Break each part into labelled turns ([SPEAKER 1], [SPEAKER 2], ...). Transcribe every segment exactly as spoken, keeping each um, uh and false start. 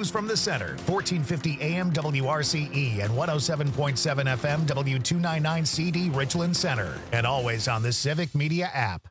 [SPEAKER 1] News from the Center, fourteen fifty A M W R C E and one oh seven point seven F M W two ninety-nine C D Richland Center. And always on the Civic Media app.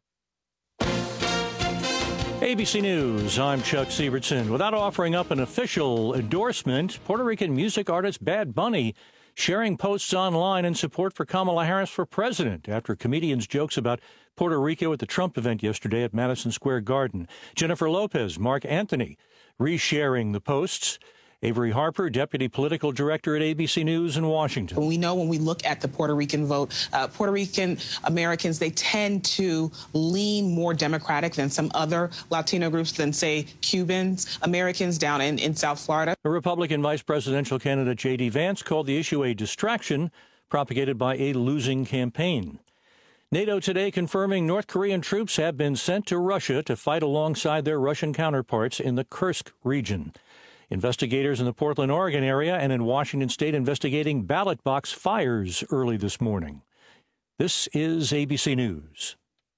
[SPEAKER 2] A B C News, I'm Chuck Sievertson. Without offering up an official endorsement, Puerto Rican music artist Bad Bunny sharing posts online in support for Kamala Harris for president after comedians' jokes about Puerto Rico at the Trump event yesterday at Madison Square Garden. Jennifer Lopez, Mark Anthony, resharing the posts. Avery Harper, Deputy Political Director at A B C News in Washington.
[SPEAKER 3] We know when we look at the Puerto Rican vote, uh, Puerto Rican Americans, they tend to lean more Democratic than some other Latino groups than, say, Cubans, Americans down in, in South Florida.
[SPEAKER 2] The Republican vice presidential candidate J D. Vance called the issue a distraction propagated by a losing campaign. NATO today confirming North Korean troops have been sent to Russia to fight alongside their Russian counterparts in the Kursk region. Investigators in the Portland, Oregon area and in Washington state investigating ballot box fires early this morning. This is A B C News.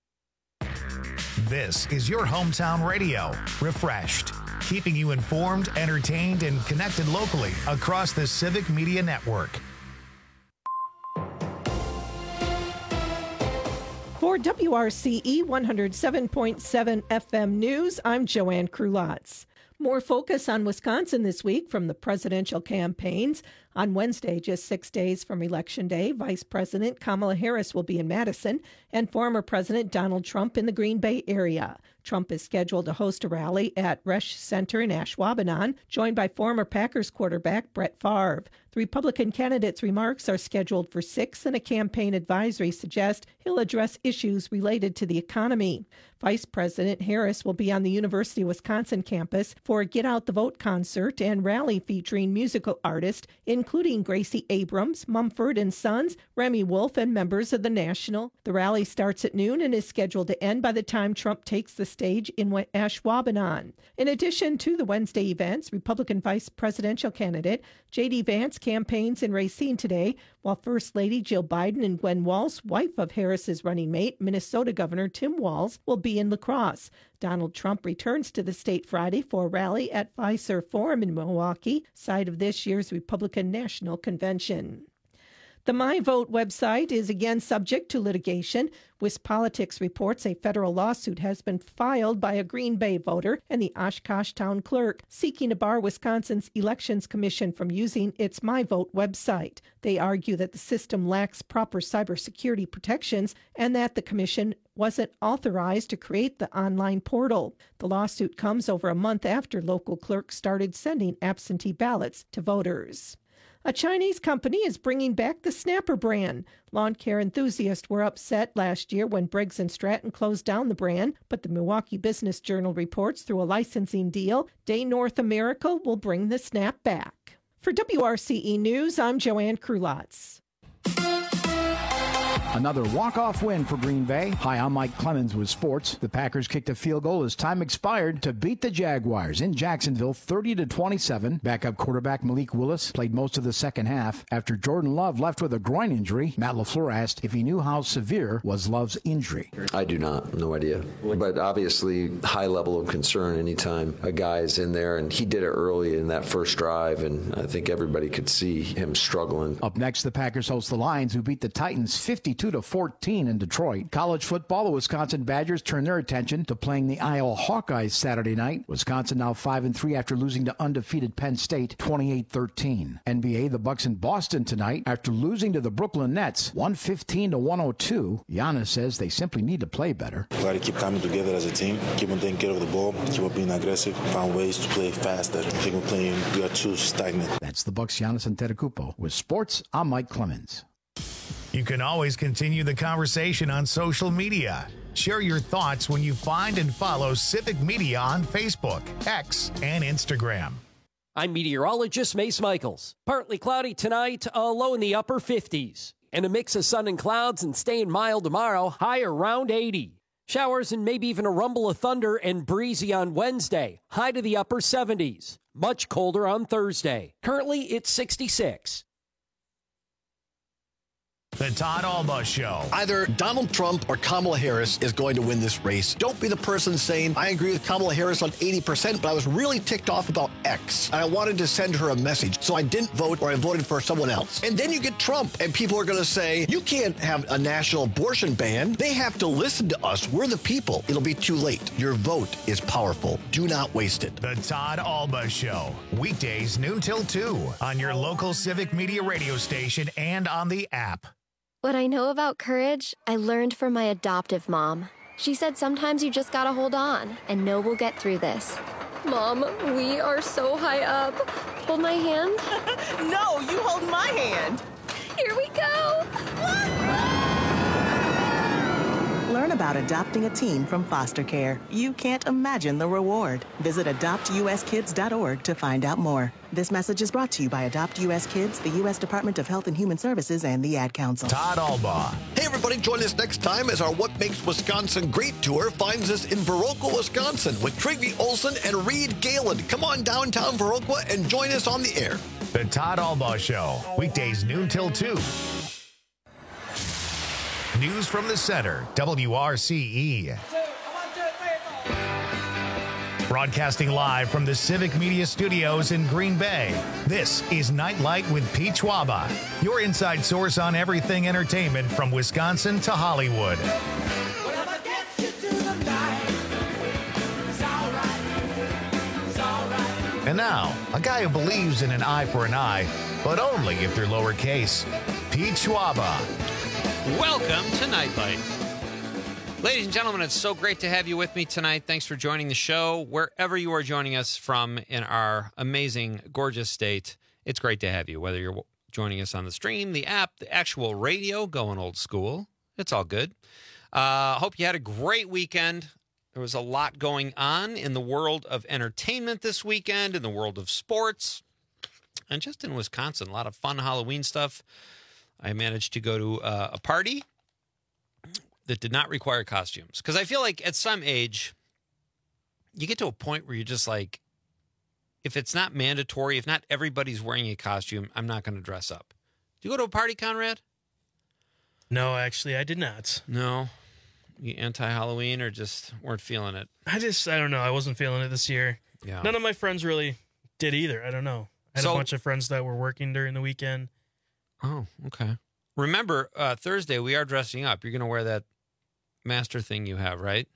[SPEAKER 1] This is your hometown radio, refreshed, keeping you informed, entertained, and connected locally across the Civic Media Network.
[SPEAKER 4] For W R C E one oh seven point seven F M News, I'm Joanne Krulotz. More focus on Wisconsin this week from the presidential campaigns. On Wednesday, just six days from Election Day, Vice President Kamala Harris will be in Madison and former President Donald Trump in the Green Bay area. Trump is scheduled to host a rally at Resch Center in Ashwaubenon, joined by former Packers quarterback Brett Favre. The Republican candidate's remarks are scheduled for six, and a campaign advisory suggests he'll address issues related to the economy. Vice President Harris will be on the University of Wisconsin campus for a Get Out the Vote concert and rally featuring musical artists, including Gracie Abrams, Mumford and Sons, Remy Wolf, and members of the National. The rally starts at noon and is scheduled to end by the time Trump takes the stage in Ashwaubenon. In addition to the Wednesday events, Republican vice presidential candidate J D. Vance campaigns in Racine today, while First Lady Jill Biden and Gwen Walz, wife of Harris's running mate, Minnesota Governor Tim Walz, will be in La Crosse. Donald Trump returns to the state Friday for a rally at Fiserv Forum in Milwaukee, site of this year's Republican National Convention. The MyVote website is again subject to litigation. WisPolitics reports a federal lawsuit has been filed by a Green Bay voter and the Oshkosh town clerk seeking to bar Wisconsin's Elections Commission from using its MyVote website. They argue that the system lacks proper cybersecurity protections and that the commission wasn't authorized to create the online portal. The lawsuit comes over a month after local clerks started sending absentee ballots to voters. A Chinese company is bringing back the Snapper brand. Lawn care enthusiasts were upset last year when Briggs and Stratton closed down the brand, but the Milwaukee Business Journal reports through a licensing deal, Day North America will bring the Snap back. For W R C E News, I'm Joanne Krulotz.
[SPEAKER 5] Another walk-off win for Green Bay. Hi, I'm Mike Clemens with sports. The Packers kicked a field goal as time expired to beat the Jaguars in Jacksonville thirty to twenty-seven. Backup quarterback Malik Willis played most of the second half. After Jordan Love left with a groin injury, Matt LaFleur asked if he knew how severe was Love's injury.
[SPEAKER 6] I do not. No idea. But obviously, high level of concern anytime a guy is in there, and he did it early in that first drive, and I think everybody could see him struggling.
[SPEAKER 5] Up next, the Packers host the Lions, who beat the Titans fifty-two to fourteen in Detroit. College football, the Wisconsin Badgers turn their attention to playing the Iowa Hawkeyes Saturday night. Wisconsin now five and three after losing to undefeated Penn State twenty-eight thirteen. N B A, the Bucks in Boston tonight after losing to the Brooklyn Nets one fifteen to one oh two. Giannis says they simply need to play better.
[SPEAKER 7] We got to keep coming together as a team, keep on taking care of the ball, keep on being aggressive, find ways to play faster. I think we're playing, we are too stagnant.
[SPEAKER 5] That's the Bucks, Giannis Antetokounmpo. With sports, I'm Mike Clemens.
[SPEAKER 1] You can always continue the conversation on social media. Share your thoughts when you find and follow Civic Media on Facebook, X, and Instagram.
[SPEAKER 8] I'm meteorologist Mace Michaels. Partly cloudy tonight, a low in the upper fifties. And a mix of sun and clouds and staying mild tomorrow, high around eighty. Showers and maybe even a rumble of thunder and breezy on Wednesday, high to the upper seventies. Much colder on Thursday. Currently, it's sixty-six.
[SPEAKER 1] The Todd Alba Show.
[SPEAKER 9] Either Donald Trump or Kamala Harris is going to win this race. Don't be the person saying, I agree with Kamala Harris on eighty percent, but I was really ticked off about X. And I wanted to send her a message, so I didn't vote or I voted for someone else. And then you get Trump, and people are going to say, you can't have a national abortion ban. They have to listen to us. We're the people. It'll be too late. Your vote is powerful. Do not waste it.
[SPEAKER 1] The Todd Alba Show. Weekdays noon till two on your local Civic Media radio station and on the app.
[SPEAKER 10] What I know about courage, I learned from my adoptive mom. She said sometimes you just gotta hold on and know we'll get through this. Mom, we are so high up. Hold my hand.
[SPEAKER 11] No, you hold my hand.
[SPEAKER 10] Here we go.
[SPEAKER 11] Learn about adopting a teen from foster care. You can't imagine the reward. Visit adopt u s kids dot org to find out more. This message is brought to you by Adopt U S Kids, the U S Department of Health and Human Services, and the Ad Council.
[SPEAKER 1] Todd Alba.
[SPEAKER 9] Hey, everybody, join us next time as our What Makes Wisconsin Great tour finds us in Viroqua, Wisconsin with Trygve Olsen and Reed Galen. Come on downtown Viroqua and join us on the air.
[SPEAKER 1] The Todd Alba Show. Weekdays noon till two. News from the center, W R C E. Broadcasting live from the Civic Media Studios in Green Bay, this is Nightlight with Pete Schwaba, your inside source on everything entertainment from Wisconsin to Hollywood. And now, a guy who believes in an eye for an eye, but only if they're lowercase, Pete Schwaba.
[SPEAKER 12] Welcome to Nightlight. Ladies and gentlemen, it's so great to have you with me tonight. Thanks for joining the show. Wherever you are joining us from in our amazing, gorgeous state, it's great to have you. Whether you're joining us on the stream, the app, the actual radio, going old school, it's all good. I uh, hope you had a great weekend. There was a lot going on in the world of entertainment this weekend, in the world of sports, and just in Wisconsin. A lot of fun Halloween stuff. I managed to go to uh, a party that did not require costumes. Because I feel like at some age, you get to a point where you're just like, if it's not mandatory, if not everybody's wearing a costume, I'm not going to dress up. Did you go to a party, Conrad?
[SPEAKER 13] No, actually, I did not.
[SPEAKER 12] No? You anti-Halloween or just weren't feeling it?
[SPEAKER 13] I just, I don't know. I wasn't feeling it this year.
[SPEAKER 12] Yeah.
[SPEAKER 13] None of my friends really did either. I don't know. I had
[SPEAKER 12] So-
[SPEAKER 13] a bunch of friends that were working during the weekend.
[SPEAKER 12] Oh, okay. Remember, uh, Thursday, we are dressing up. You're going to wear that master thing you have, right?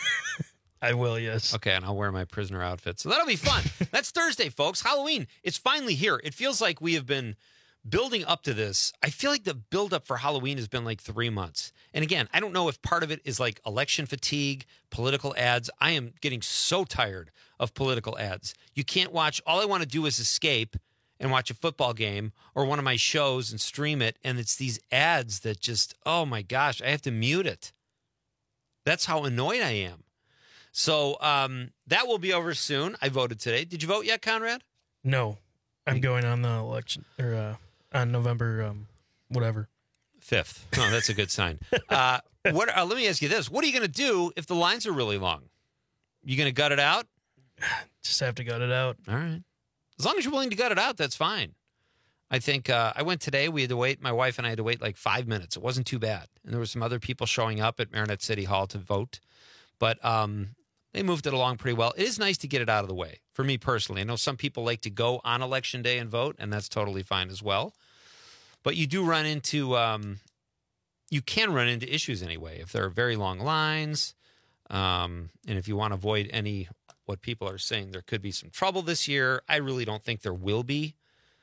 [SPEAKER 13] I will, yes.
[SPEAKER 12] Okay, and I'll wear my prisoner outfit. So that'll be fun. That's Thursday, folks. Halloween. It's finally here. It feels like we have been building up to this. I feel like the buildup for Halloween has been like three months. And again, I don't know if part of it is like election fatigue, political ads. I am getting so tired of political ads. You can't watch. All I want to do is escape and watch a football game or one of my shows and stream it. And it's these ads that just, oh my gosh, I have to mute it. That's how annoyed I am. So um, that will be over soon. I voted today. Did you vote yet, Conrad?
[SPEAKER 13] No, I'm going on the election, or uh, on November, um, whatever.
[SPEAKER 12] Fifth. Oh, that's a good sign. Uh, what? Uh, let me ask you this. What are you going to do if the lines are really long? You going to gut it out?
[SPEAKER 13] Just have to gut it out.
[SPEAKER 12] All right. As long as you're willing to gut it out, that's fine. I think uh, I went today. We had to wait. My wife and I had to wait like five minutes. It wasn't too bad. And there were some other people showing up at Marinette City Hall to vote. But um, they moved it along pretty well. It is nice to get it out of the way. For me personally, I know some people like to go on Election Day and vote, and that's totally fine as well. But you do run into, um, you can run into issues anyway. If there are very long lines, um, and if you want to avoid any, what people are saying, there could be some trouble this year. I really don't think there will be.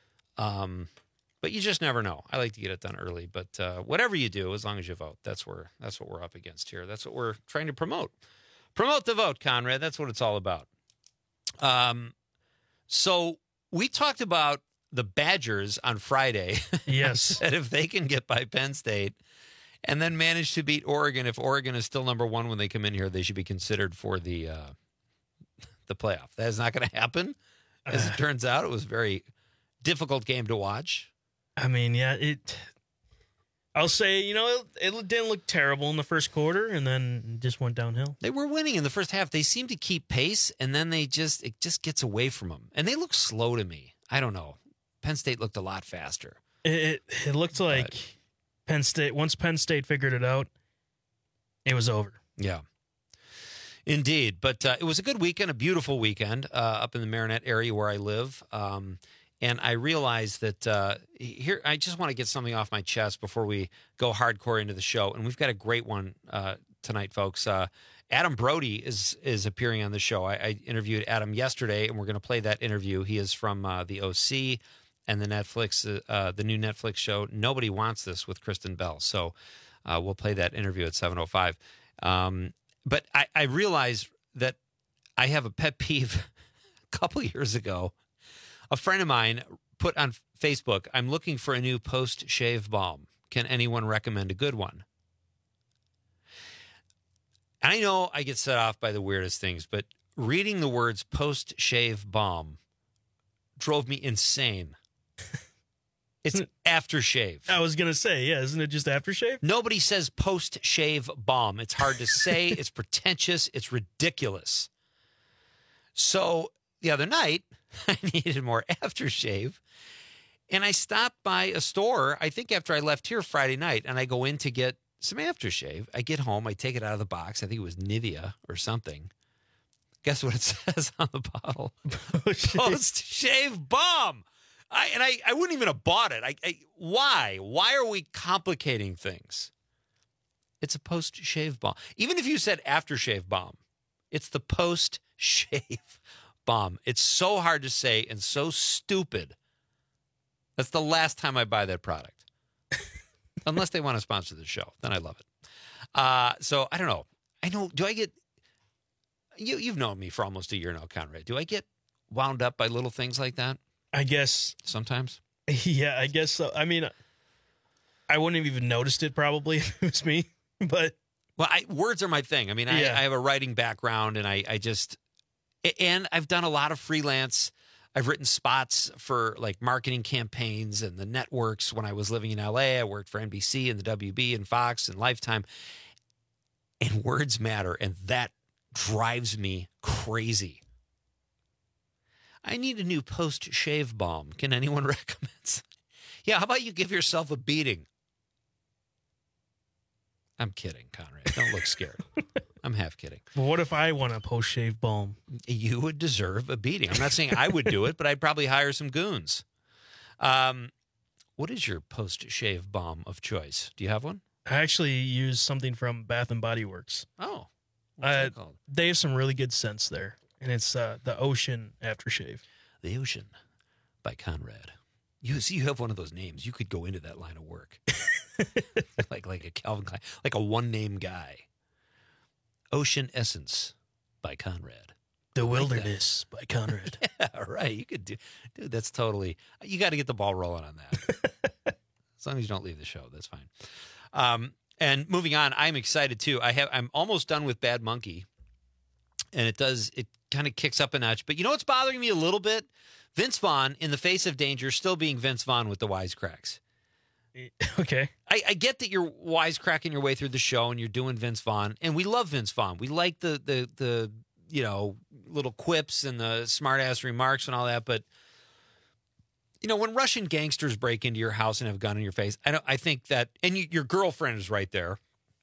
[SPEAKER 12] Um, but you just never know. I like to get it done early. But uh, whatever you do, as long as you vote, that's where that's what we're up against here. That's what we're trying to promote. Promote the vote, Conrad. That's what it's all about. Um, so we talked about the Badgers on Friday.
[SPEAKER 13] Yes.
[SPEAKER 12] That if they can get by Penn State and then manage to beat Oregon, if Oregon is still number one when they come in here, they should be considered for the uh, the playoff. That is not going to happen. As it turns out, it was a very difficult game to watch.
[SPEAKER 13] I mean, yeah, it. I'll say, you know, it, it didn't look terrible in the first quarter, and then it just went downhill.
[SPEAKER 12] They were winning in the first half. They seem to keep pace, and then they just it just gets away from them. And they look slow to me. I don't know. Penn State looked a lot faster.
[SPEAKER 13] It it, it looked like but. Penn State, once Penn State figured it out, it was over.
[SPEAKER 12] Yeah. Indeed. But uh, it was a good weekend, a beautiful weekend uh, up in the Marinette area where I live. Um, and I realized that uh, here, I just want to get something off my chest before we go hardcore into the show. And we've got a great one uh, tonight, folks. Uh, Adam Brody is is appearing on the show. I, I interviewed Adam yesterday, and we're going to play that interview. He is from uh, the O C and the Netflix, uh, the new Netflix show, Nobody Wants This with Kristen Bell. So uh, we'll play that interview at seven oh five. Um, but I, I realized that I have a pet peeve. A couple years ago, a friend of mine put on Facebook, I'm looking for a new post-shave balm. Can anyone recommend a good one? And I know I get set off by the weirdest things, but reading the words post-shave balm drove me insane. It's aftershave.
[SPEAKER 13] I was going to say, yeah, isn't it just aftershave?
[SPEAKER 12] Nobody says post-shave balm. It's hard to say. It's pretentious. It's ridiculous. So the other night, I needed more aftershave, and I stopped by a store, I think after I left here Friday night, and I go in to get some aftershave. I get home, I take it out of the box. I think it was Nivea or something. Guess what it says on the bottle? Post-shave balm. I, and I, I wouldn't even have bought it. I, I, why? Why are we complicating things? It's a post-shave balm. Even if you said aftershave balm, it's the post-shave balm. It's so hard to say and so stupid. That's the last time I buy that product. Unless they want to sponsor the show. Then I love it. Uh, so, I don't know. I know, do I get... You, you've known me for almost a year now, Conrad. Do I get wound up by little things like that?
[SPEAKER 13] I guess.
[SPEAKER 12] Sometimes?
[SPEAKER 13] Yeah, I guess so. I mean, I wouldn't have even noticed it probably if it was me, but...
[SPEAKER 12] Well, I, words are my thing. I mean, I,
[SPEAKER 13] Yeah.
[SPEAKER 12] I have a writing background, and I, I just... And I've done a lot of freelance. I've written spots for, like, marketing campaigns and the networks. When I was living in L A, I worked for N B C and the W B and Fox and Lifetime. And words matter, and that drives me crazy. I need a new post-shave balm. Can anyone recommend? Yeah, how about you give yourself a beating? I'm kidding, Conrad. Don't look scared. I'm half kidding.
[SPEAKER 13] But what if I want a post-shave balm?
[SPEAKER 12] You would deserve a beating. I'm not saying I would do it, but I'd probably hire some goons. Um, what is your post-shave balm of choice? Do you have one?
[SPEAKER 13] I actually use something from Bath and Body Works.
[SPEAKER 12] Oh,
[SPEAKER 13] what's uh, that called? They have some really good scents there, and it's uh, the Ocean Aftershave.
[SPEAKER 12] The Ocean by Conrad. You see, you have one of those names. You could go into that line of work, like like a Calvin Klein, like a one-name guy. Ocean Essence by Conrad.
[SPEAKER 13] The Wilderness by Conrad.
[SPEAKER 12] Yeah, right. You could do, dude. That's totally. You got to get the ball rolling on that. As long as you don't leave the show, that's fine. Um, and moving on, I'm excited too. I have. I'm almost done with Bad Monkey, and it does. It kind of kicks up a notch. But you know what's bothering me a little bit? Vince Vaughn, in the face of danger, still being Vince Vaughn with the wisecracks.
[SPEAKER 13] Okay.
[SPEAKER 12] I, I get that you're wisecracking your way through the show and you're doing Vince Vaughn, and we love Vince Vaughn. We like the the the you know little quips and the smart ass remarks and all that. But you know, when Russian gangsters break into your house and have a gun in your face, I don't. I think that, and you, your girlfriend is right there.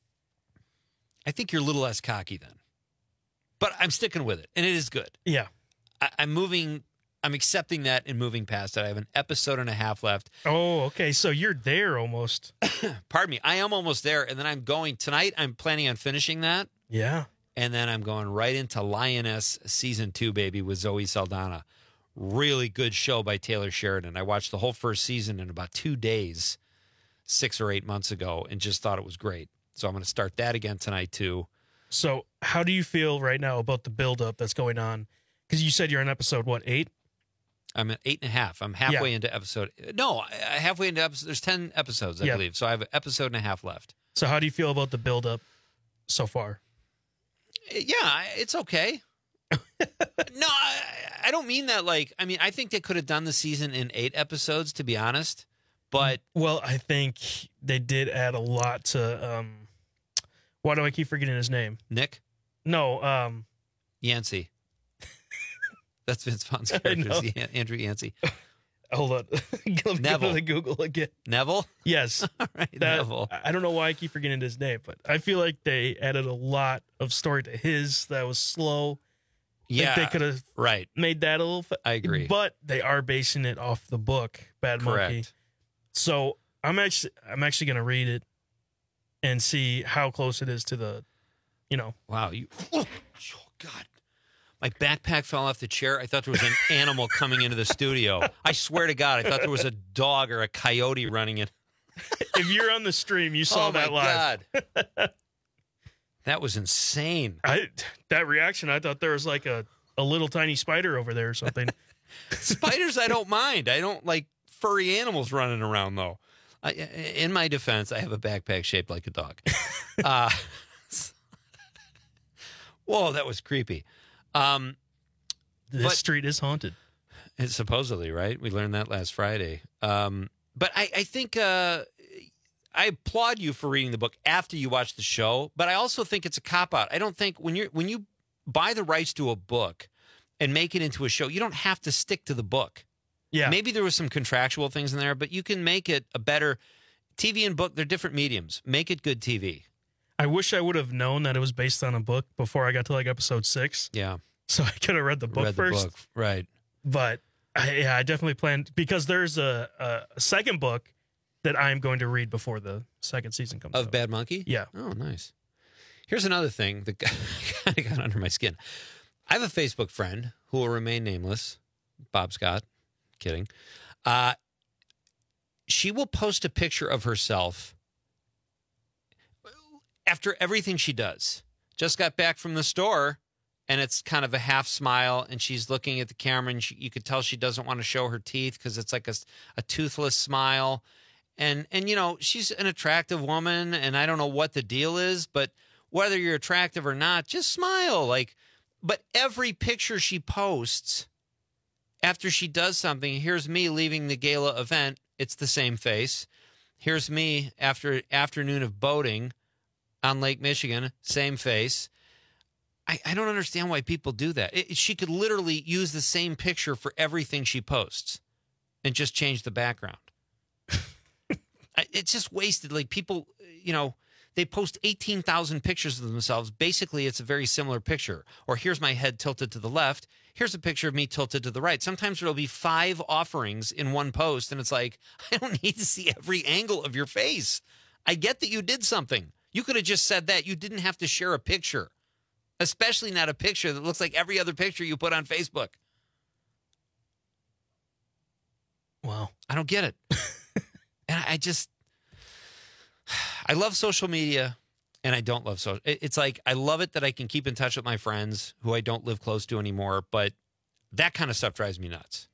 [SPEAKER 12] I think you're a little less cocky then. But I'm sticking with it, and it is good.
[SPEAKER 13] Yeah.
[SPEAKER 12] I, I'm moving. I'm accepting that and moving past it. I have an episode and a half left.
[SPEAKER 13] Oh, okay. So you're there almost.
[SPEAKER 12] Pardon me. I am almost there. And then I'm going tonight. I'm planning on finishing that.
[SPEAKER 13] Yeah.
[SPEAKER 12] And then I'm going right into Lioness season two, baby, with Zoe Saldana. Really good show by Taylor Sheridan. I watched the whole first season in about two days, six or eight months ago, and just thought it was great. So I'm going to start that again tonight, too.
[SPEAKER 13] So how do you feel right now about the buildup that's going on? Because you said you're on episode, what, eight?
[SPEAKER 12] I'm at eight and a half. I'm halfway
[SPEAKER 13] yeah.
[SPEAKER 12] into episode. No, halfway into episode. There's ten episodes, I yeah. believe. So I have an episode and a half left.
[SPEAKER 13] So how do you feel about the buildup so far?
[SPEAKER 12] Yeah, it's okay. no, I, I don't mean that like, I mean, I think they could have done the season in eight episodes, to be honest. But.
[SPEAKER 13] Well, I think they did add a lot to, um, why do I keep forgetting his name?
[SPEAKER 12] Nick?
[SPEAKER 13] No. Um,
[SPEAKER 12] Yancey. That's Vince Vaughn's character, Andrew Yancey.
[SPEAKER 13] hold on. Let me
[SPEAKER 12] Neville.
[SPEAKER 13] go to Google again.
[SPEAKER 12] Neville?
[SPEAKER 13] Yes.
[SPEAKER 12] All right,
[SPEAKER 13] That-
[SPEAKER 12] Neville.
[SPEAKER 13] I don't know why I keep forgetting his name, but I feel like they added a lot of story to his that was slow.
[SPEAKER 12] Yeah,
[SPEAKER 13] Like they could have
[SPEAKER 12] right.
[SPEAKER 13] made that a little. Fa-
[SPEAKER 12] I agree.
[SPEAKER 13] But they are basing it off the book Bad
[SPEAKER 12] Correct.
[SPEAKER 13] Monkey. So I'm actually I'm actually gonna read it and see how close it is to the, you know.
[SPEAKER 12] Wow, you. Oh, God. My backpack fell off the chair. I thought there was an animal coming into the studio. I swear to God, I thought there was a dog or a coyote running in.
[SPEAKER 13] If you're on the stream, you saw
[SPEAKER 12] oh
[SPEAKER 13] that
[SPEAKER 12] my
[SPEAKER 13] live.
[SPEAKER 12] God. That was insane.
[SPEAKER 13] I that reaction, I thought there was like a, a little tiny spider over there or something.
[SPEAKER 12] Spiders, I don't mind. I don't like furry animals running around, though. I, in my defense, I have a backpack shaped like a dog. Uh, whoa, that was creepy. Um,
[SPEAKER 13] This
[SPEAKER 12] but-
[SPEAKER 13] street is haunted.
[SPEAKER 12] It's supposedly, right? We learned that last Friday. Um, but I, I think uh, I applaud you for reading the book after you watch the show. But I also think it's a cop out. I don't think when you when you buy the rights to a book and make it into a show, you don't have to stick to the book.
[SPEAKER 13] Yeah,
[SPEAKER 12] maybe there was some contractual things in there, but you can make it a better T V and book. They're different mediums. Make it good T V.
[SPEAKER 13] I wish I would have known that it was based on a book before I got to like episode six.
[SPEAKER 12] Yeah,
[SPEAKER 13] so I could have read the book
[SPEAKER 12] Read the
[SPEAKER 13] first.
[SPEAKER 12] book. Right.
[SPEAKER 13] But I, yeah, I definitely planned because there's a, a, a second book that I'm going to read before the second season comes
[SPEAKER 12] Of
[SPEAKER 13] out.
[SPEAKER 12] Bad Monkey?
[SPEAKER 13] Yeah.
[SPEAKER 12] Oh, nice. Here's another thing that kind of got under my skin. I have a Facebook friend who will remain nameless, Bob Scott. Kidding. Uh, she will post a picture of herself after everything she does. Just got back from the store, and it's kind of a half smile, and she's looking at the camera, and she, you could tell she doesn't want to show her teeth because it's like a, a toothless smile. And, and, you know, she's an attractive woman, and I don't know what the deal is, but whether you're attractive or not, just smile. Like, but every picture she posts after she does something, here's me leaving the gala event, it's the same face. Here's me after afternoon of boating on Lake Michigan, same face. I, I don't understand why people do that. It, she could literally use the same picture for everything she posts and just change the background. I, it's just wasted. Like people, you know, they post eighteen thousand pictures of themselves. Basically, it's a very similar picture. Or here's my head tilted to the left. Here's a picture of me tilted to the right. Sometimes there'll be five offerings in one post, and it's like, I don't need to see every angle of your face. I get that you did something. You could have just said that. You didn't have to share a picture, especially not a picture that looks like every other picture you put on Facebook.
[SPEAKER 13] Wow.
[SPEAKER 12] I don't get it. And I just, I love social media, and I don't love social. It's like, I love it that I can keep in touch with my friends who I don't live close to anymore, but that kind of stuff drives me nuts.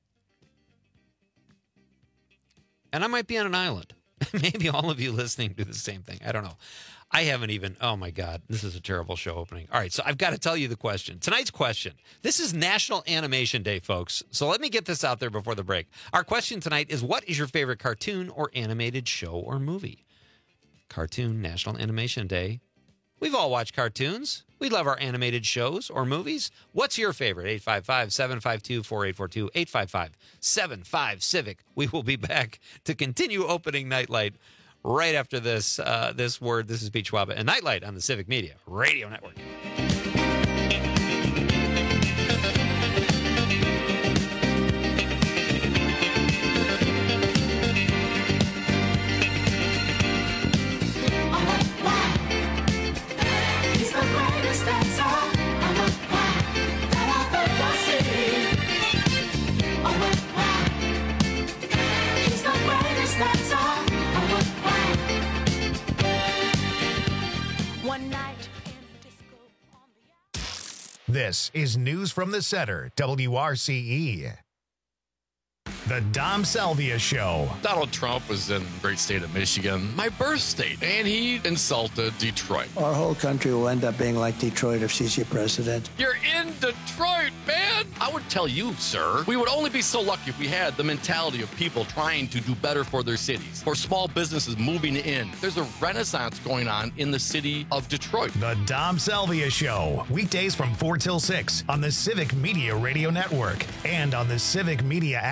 [SPEAKER 12] And I might be on an island. Maybe all of you listening do the same thing. I don't know. I haven't even, oh my God, this is a terrible show opening. All right, so I've got to tell you the question. Tonight's question. This is National Animation Day, folks. So let me get this out there before the break. Our question tonight is, what is your favorite cartoon or animated show or movie? Cartoon National Animation Day. We've all watched cartoons. We love our animated shows or movies. What's your favorite? eight five five, seven five two, four eight four two, eight five five, seven five, Civic. We will be back to continue opening Nightlight right after this uh, this word. This is Pete Schwaba and Nightlight on the Civic Media Radio Network.
[SPEAKER 1] This is News from the Center, W R C E. The Dom Salvia Show.
[SPEAKER 14] Donald Trump was in the great state of Michigan, my birth state, and he insulted Detroit.
[SPEAKER 15] Our whole country will end up being like Detroit if she's your president.
[SPEAKER 14] You're in Detroit, man! I would tell you, sir, we would only be so lucky if we had the mentality of people trying to do better for their cities, for small businesses moving in. There's a renaissance going on in the city of Detroit.
[SPEAKER 1] The Dom Salvia Show. Weekdays from four till six on the Civic Media Radio Network and on the Civic Media app.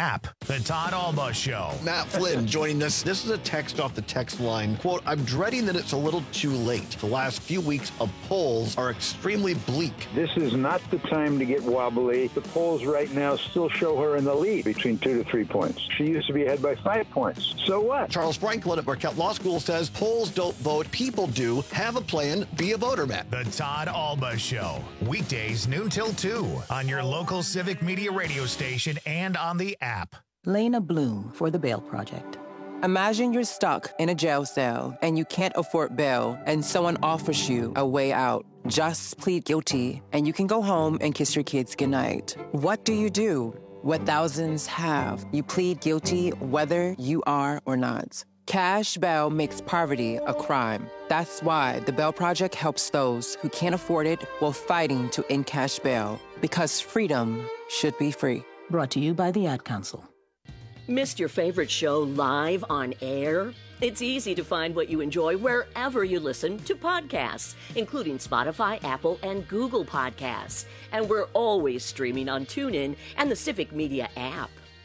[SPEAKER 1] The Todd Alba Show.
[SPEAKER 9] Matt Flynn joining us. This is a text off the text line. Quote, I'm dreading that it's a little too late. The last few weeks of polls are extremely bleak.
[SPEAKER 16] This is not the time to get wobbly. The polls right now still show her in the lead between two to three points. She used to be ahead by five points. So what?
[SPEAKER 9] Charles Franklin at Marquette Law School says polls don't vote, people do. Have a plan, be a voter, Matt.
[SPEAKER 1] The Todd Alba Show. Weekdays noon till two on your local Civic Media radio station and on the app.
[SPEAKER 17] Lena Bloom for the Bail Project. Imagine you're stuck in a jail cell and you can't afford bail and someone offers you a way out. Just plead guilty and you can go home and kiss your kids goodnight. What do you do? What thousands have. You plead guilty whether you are or not. Cash bail makes poverty a crime. That's why the Bail Project helps those who can't afford it while fighting to end cash bail. Because freedom should be free.
[SPEAKER 18] Brought to you by the Ad Council. Missed your favorite show live on air? It's easy to find what you enjoy wherever you listen to podcasts, including Spotify, Apple, and Google Podcasts. And we're always streaming on TuneIn and the Civic Media app.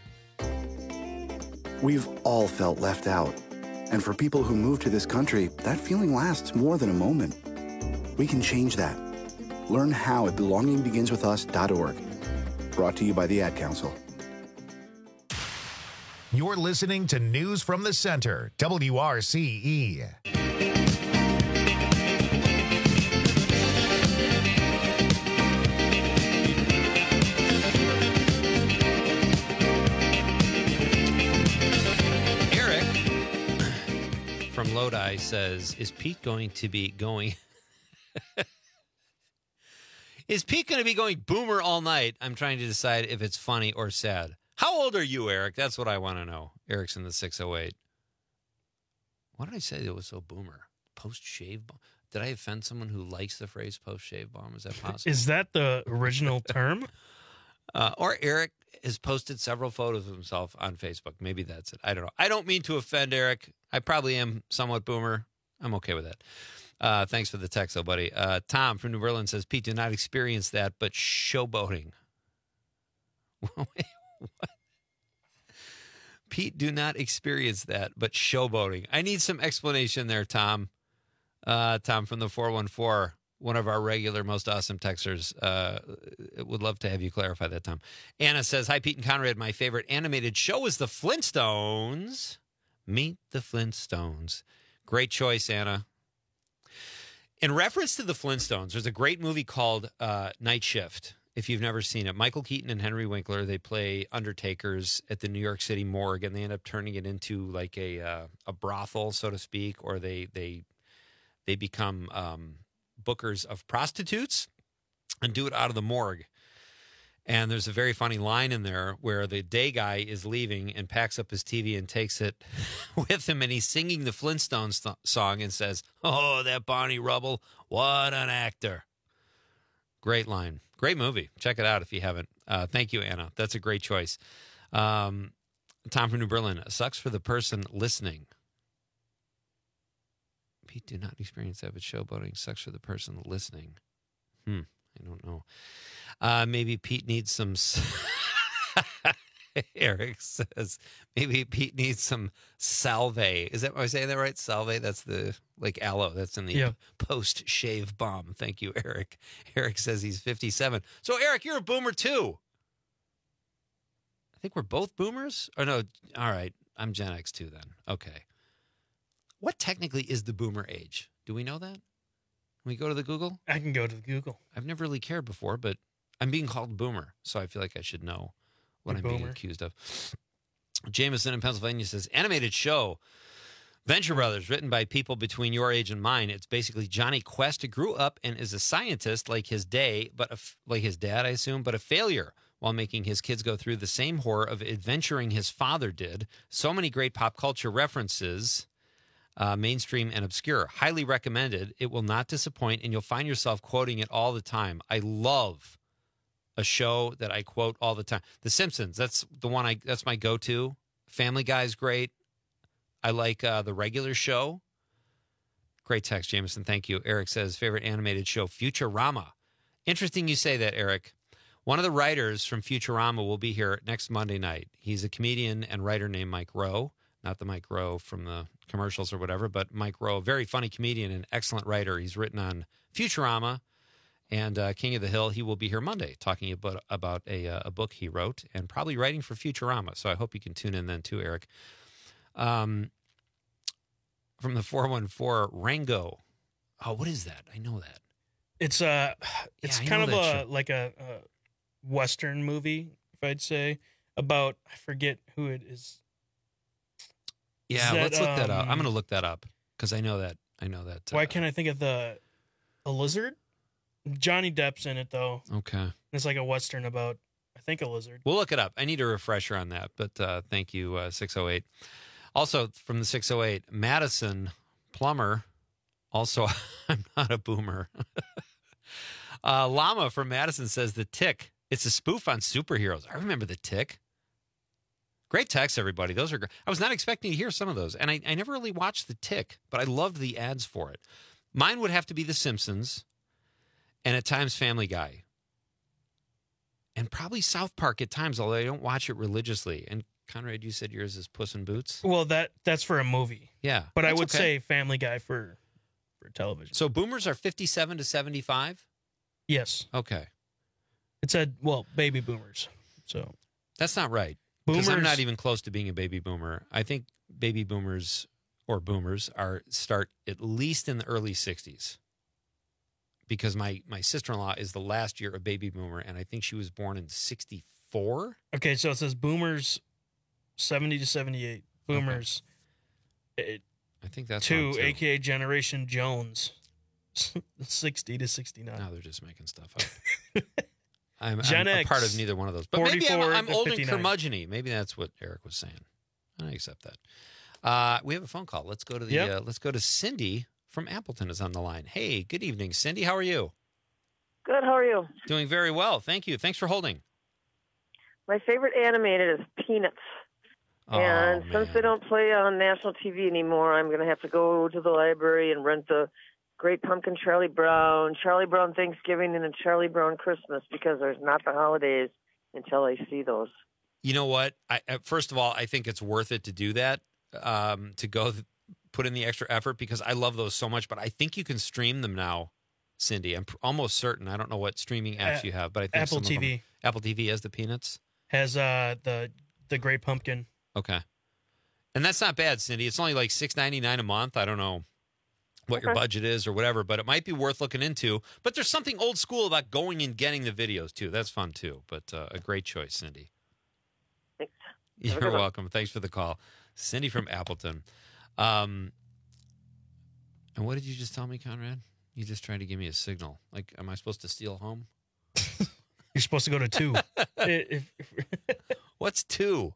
[SPEAKER 19] We've all felt left out. And for people who move to this country, that feeling lasts more than a moment. We can change that. Learn how at belonging begins with us dot org. Brought to you by the Ad Council.
[SPEAKER 1] You're listening to News from the Center, W R C E.
[SPEAKER 12] Eric from Lodi says, is Pete going to be going... Is Pete going to be going boomer all night? I'm trying to decide if it's funny or sad. How old are you, Eric? That's what I want to know. Eric's in the six oh eight. What did I say that was so boomer? Post-shave bomb? Did I offend someone who likes the phrase post-shave bomb? Is that possible?
[SPEAKER 13] Is that the original term?
[SPEAKER 12] uh, or Eric has posted several photos of himself on Facebook. Maybe that's it. I don't know. I don't mean to offend Eric. I probably am somewhat boomer. I'm okay with that. Uh, thanks for the text, though, buddy. Uh, Tom from New Berlin says, Pete did not experience that, but showboating. What? Pete do not experience that, but showboating. I need some explanation there, Tom. Uh, Tom from the four one four, one of our regular, most awesome texters. Uh, would love to have you clarify that, Tom. Anna says, hi, Pete and Conrad. My favorite animated show is The Flintstones. Meet the Flintstones. Great choice, Anna. In reference to the Flintstones, there's a great movie called uh, Night Shift, if you've never seen it. Michael Keaton and Henry Winkler, they play undertakers at the New York City morgue, and they end up turning it into like a uh, a brothel, so to speak, or they they they become um, bookers of prostitutes and do it out of the morgue. And there's a very funny line in there where the day guy is leaving and packs up his T V and takes it with him, and he's singing the Flintstones th- song and says, oh, that Barney Rubble, what an actor. Great line. Great movie. Check it out if you haven't. Uh, thank you, Anna. That's a great choice. Um, Tom from New Berlin. Sucks for the person listening. Pete did not experience that, but showboating sucks for the person listening. Hmm. I don't know. Uh, maybe Pete needs some... Eric says, maybe Pete needs some salve. Is that, am I saying that right? Salve? That's the, like aloe. That's in the yeah. post-shave balm. Thank you, Eric. Eric says he's fifty-seven. So, Eric, you're a boomer, too. I think we're both boomers? Or no, all right. I'm Gen X, too, then. Okay. What technically is the boomer age? Do we know that? Can we go to the Google?
[SPEAKER 13] I can go to the Google.
[SPEAKER 12] I've never really cared before, but I'm being called boomer, so I feel like I should know what I'm being accused of. Jameson in Pennsylvania says, animated show, Venture Brothers, written by people between your age and mine. It's basically Johnny Quest, who grew up and is a scientist like his day, but a, like his dad, I assume, but a failure while making his kids go through the same horror of adventuring his father did. So many great pop culture references, uh, mainstream and obscure. Highly recommended. It will not disappoint, and you'll find yourself quoting it all the time. I love a show that I quote all the time. The Simpsons, that's the one I, that's my go-to. Family Guy's great. I like uh, The Regular Show. Great text, Jameson. Thank you. Eric says, favorite animated show, Futurama. Interesting you say that, Eric. One of the writers from Futurama will be here next Monday night. He's a comedian and writer named Mike Rowe, not the Mike Rowe from the commercials or whatever, but Mike Rowe, very funny comedian and excellent writer. He's written on Futurama and uh, King of the Hill. He will be here Monday talking about, about a, uh, a book he wrote and probably writing for Futurama. So I hope you can tune in then too, Eric. Um, from the four one four, Rango. Oh, what is that? I know that.
[SPEAKER 13] It's uh it's
[SPEAKER 12] Yeah, I
[SPEAKER 13] kind
[SPEAKER 12] know
[SPEAKER 13] of
[SPEAKER 12] that
[SPEAKER 13] a
[SPEAKER 12] show.
[SPEAKER 13] like a, a Western movie, if I'd say, about I forget who it is.
[SPEAKER 12] Yeah,
[SPEAKER 13] Is that,
[SPEAKER 12] let's look that up. I'm
[SPEAKER 13] um,
[SPEAKER 12] going to look that up because I know that. I know that.
[SPEAKER 13] Why can't I think of the a lizard? Johnny Depp's in it though.
[SPEAKER 12] Okay.
[SPEAKER 13] It's like a Western about I think a lizard.
[SPEAKER 12] We'll look it up. I need a refresher on that, but uh, thank you, uh, six oh eight. Also, from the six oh eight, Madison Plummer. Also, I'm not a boomer. uh, Llama from Madison says The Tick. It's a spoof on superheroes. I remember The Tick. Great text, everybody. Those are great. I was not expecting to hear some of those, and I, I never really watched The Tick, but I loved the ads for it. Mine would have to be The Simpsons, and at times Family Guy. And probably South Park at times, although I don't watch it religiously. And Conrad, you said yours is Puss in Boots?
[SPEAKER 13] Well, that that's for a movie.
[SPEAKER 12] Yeah.
[SPEAKER 13] But I
[SPEAKER 12] that's
[SPEAKER 13] would
[SPEAKER 12] okay.
[SPEAKER 13] say Family Guy for for television.
[SPEAKER 12] So boomers are fifty-seven to seventy-five?
[SPEAKER 13] Yes.
[SPEAKER 12] Okay.
[SPEAKER 13] It said, well, baby boomers. So
[SPEAKER 12] That's not right. Because I'm
[SPEAKER 13] Boomers-
[SPEAKER 12] not even close to being a baby boomer. I think baby boomers or boomers are start at least in the early sixties. Because my, my sister-in-law is the last year a baby boomer, and I think she was born in sixty-four.
[SPEAKER 13] Okay, so it says boomers seventy to seventy-eight. Boomers it,
[SPEAKER 12] I think that's
[SPEAKER 13] two,
[SPEAKER 12] wrong, too.
[SPEAKER 13] aka Generation Jones, sixty to sixty-nine.
[SPEAKER 12] No, they're just making stuff up. I'm,
[SPEAKER 13] Gen
[SPEAKER 12] I'm a
[SPEAKER 13] X,
[SPEAKER 12] part of neither one of those. But maybe I'm,
[SPEAKER 13] forty-four
[SPEAKER 12] I'm
[SPEAKER 13] to
[SPEAKER 12] old and
[SPEAKER 13] fifty-nine.
[SPEAKER 12] curmudgeon-y. Maybe that's what Eric was saying. I accept that. Uh, we have a phone call. Let's go to the.
[SPEAKER 13] Yep.
[SPEAKER 12] Uh, let's go to Cindy from Appleton is on the line. Hey, good evening, Cindy. How are you?
[SPEAKER 20] Good. How are you?
[SPEAKER 12] Doing very well. Thank you. Thanks for holding.
[SPEAKER 20] My favorite animated is Peanuts.
[SPEAKER 12] Oh,
[SPEAKER 20] and since they don't play on national T V anymore, I'm going to have to go to the library and rent the Great Pumpkin Charlie Brown, Charlie Brown Thanksgiving, and a Charlie Brown Christmas because there's not the holidays until I see those.
[SPEAKER 12] You know what? I, uh, first of all, I think it's worth it to do that, um, to go th- put in the extra effort because I love those so much. But I think you can stream them now, Cindy. I'm pr- almost certain. I don't know what streaming apps
[SPEAKER 13] A-
[SPEAKER 12] you have, but I think
[SPEAKER 13] Apple
[SPEAKER 12] some of
[SPEAKER 13] T V.
[SPEAKER 12] them- Apple T V has the Peanuts.
[SPEAKER 13] Has uh the the Great Pumpkin.
[SPEAKER 12] Okay. And that's not bad, Cindy. It's only like six ninety-nine a month. I don't know what your
[SPEAKER 20] Okay.
[SPEAKER 12] budget is or whatever, but it might be worth looking into. But there's something old school about going and getting the videos, too. That's fun, too. But uh, a great choice, Cindy.
[SPEAKER 20] Thanks.
[SPEAKER 12] You're
[SPEAKER 20] Have a good one.
[SPEAKER 12] welcome. Thanks for the call. Cindy from Appleton. Um, and what did you just tell me, Conrad? You just tried to give me a signal. Like, am I supposed to steal home?
[SPEAKER 13] You're supposed to go to two. If- if-
[SPEAKER 12] What's two?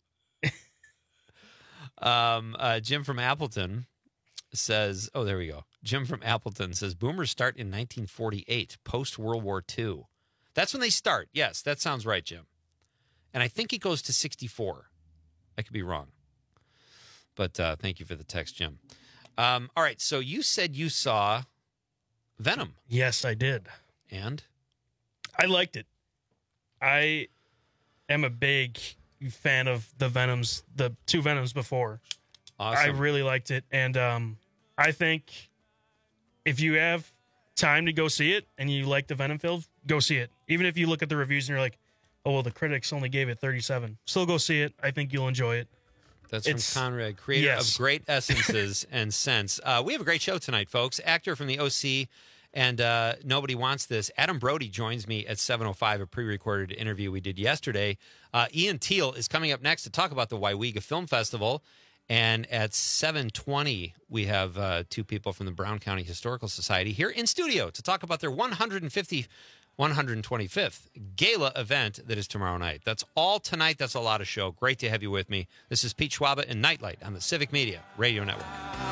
[SPEAKER 12] um, uh, Jim from Appleton says, oh, there we go. Jim from Appleton says, boomers start in nineteen forty-eight, post-World War Two. That's when they start. Yes, that sounds right, Jim. And I think it goes to sixty-four. I could be wrong. But uh, thank you for the text, Jim. Um, all right, so you said you saw Venom.
[SPEAKER 13] Yes, I did.
[SPEAKER 12] And?
[SPEAKER 13] I liked it. I am a big fan of the Venoms, the two Venoms before.
[SPEAKER 12] Awesome.
[SPEAKER 13] I really liked it. And um, I think if you have time to go see it and you like the Venom film, go see it. Even if you look at the reviews and you're like, oh, well, the critics only gave it thirty-seven. Still go see it. I think you'll enjoy it.
[SPEAKER 12] That's
[SPEAKER 13] It's-
[SPEAKER 12] from Conrad, creator
[SPEAKER 13] yes.
[SPEAKER 12] of great essences and scents. Uh, we have a great show tonight, folks. Actor from the O C and uh, Nobody Wants This. Adam Brody joins me at seven oh five, a pre-recorded interview we did yesterday. Uh, Ian Teal is coming up next to talk about the Waiwiga Film Festival. And at seven twenty, we have uh, two people from the Brown County Historical Society here in studio to talk about their one hundred fiftieth, one hundred twenty-fifth gala event that is tomorrow night. That's all tonight. That's a lot of show. Great to have you with me. This is Pete Schwaba and Nightlight on the Civic Media Radio Network.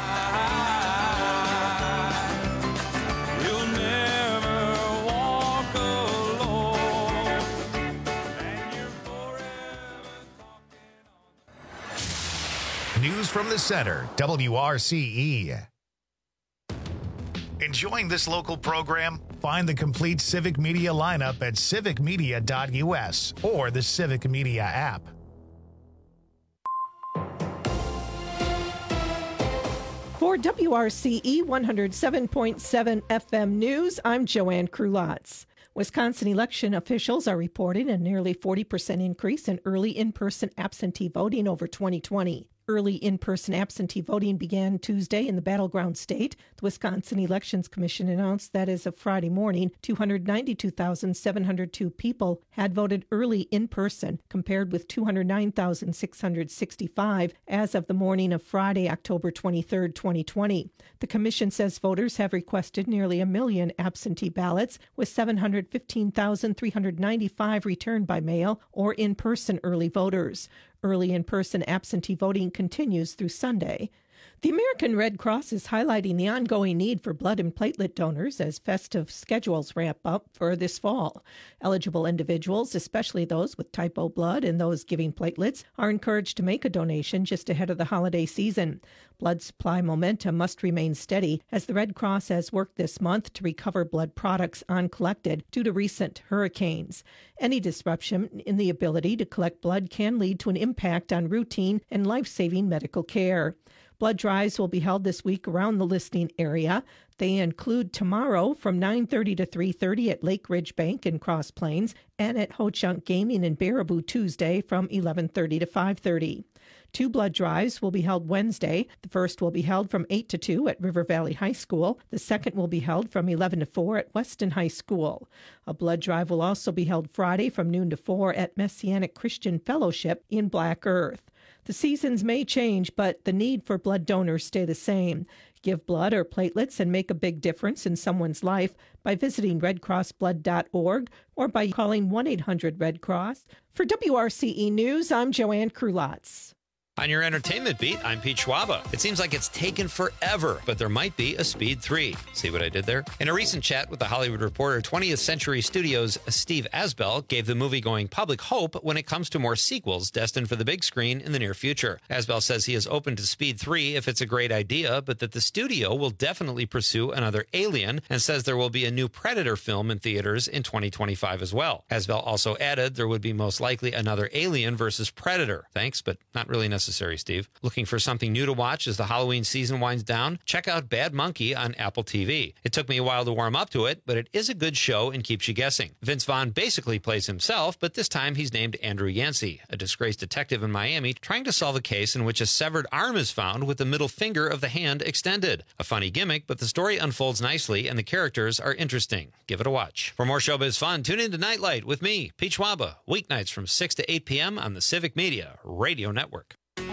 [SPEAKER 21] You'll never walk alone.
[SPEAKER 1] News from the center, W R C E. Enjoying this local program? Find the complete Civic Media lineup at civic media dot u s or the Civic Media app.
[SPEAKER 4] For W R C E one oh seven point seven F M News, I'm Joanne Krulotz. Wisconsin election officials are reporting a nearly forty percent increase in early in-person absentee voting over twenty twenty. Early in-person absentee voting began Tuesday in the battleground state. The Wisconsin Elections Commission announced that as of Friday morning, two hundred ninety-two thousand seven hundred two people had voted early in person, compared with two hundred nine thousand six hundred sixty-five as of the morning of Friday, October twenty-third, twenty twenty. The commission says voters have requested nearly a million absentee ballots, with seven hundred fifteen thousand three hundred ninety-five returned by mail or in-person early voters. Early in-person absentee voting continues through Sunday. The American Red Cross is highlighting the ongoing need for blood and platelet donors as festive schedules ramp up for this fall. Eligible individuals, especially those with type O blood and those giving platelets, are encouraged to make a donation just ahead of the holiday season. Blood supply momentum must remain steady as the Red Cross has worked this month to recover blood products uncollected due to recent hurricanes. Any disruption in the ability to collect blood can lead to an impact on routine and life-saving medical care. Blood drives will be held this week around the listing area. They include tomorrow from nine thirty to three thirty at Lake Ridge Bank in Cross Plains and at Ho Chunk Gaming in Baraboo Tuesday from eleven thirty to five thirty. Two blood drives will be held Wednesday. The first will be held from eight to two at River Valley High School. The second will be held from eleven to four at Weston High School. A blood drive will also be held Friday from noon to four at Messianic Christian Fellowship in Black Earth. The seasons may change, but the need for blood donors stay the same. Give blood or platelets and make a big difference in someone's life by visiting red cross blood dot org or by calling one eight hundred red cross. For W R C E News, I'm Joanne Krulotz.
[SPEAKER 12] On your entertainment beat, I'm Pete Schwaba. It seems like it's taken forever, but there might be a Speed three. See what I did there? In a recent chat with The Hollywood Reporter, twentieth Century Studios' Steve Asbell gave the movie-going public hope when it comes to more sequels destined for the big screen in the near future. Asbell says he is open to Speed three if it's a great idea, but that the studio will definitely pursue another Alien, and says there will be a new Predator film in theaters in twenty twenty-five as well. Asbell also added there would be most likely another Alien versus Predator. Thanks, but not really necessary. Necessary, Steve. Looking for something new to watch as the Halloween season winds down? Check out Bad Monkey on Apple T V. It took me a while to warm up to it, but it is a good show and keeps you guessing. Vince Vaughn basically plays himself, but this time he's named Andrew Yancey, a disgraced detective in Miami trying to solve a case in which a severed arm is found with the middle finger of the hand extended. A funny gimmick, but the story unfolds nicely and the characters are interesting. Give it a watch. For more showbiz fun, tune in to Nightlight with me, Pete Schwaba, weeknights from six to eight p.m. on the Civic Media Radio Network.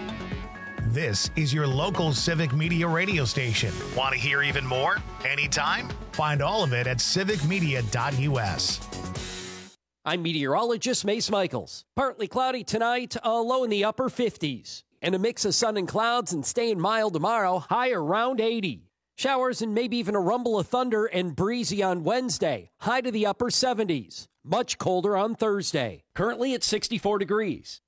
[SPEAKER 1] This is your local Civic Media radio station. Want to hear even more? Anytime? Find all of it at civic media dot u s.
[SPEAKER 8] I'm meteorologist Mace Michaels. Partly cloudy tonight, a low in the upper fifties. And a mix of sun and clouds and staying mild tomorrow, high around eighty. Showers and maybe even a rumble of thunder and breezy on Wednesday, high to the upper seventies. Much colder on Thursday, currently at sixty-four degrees.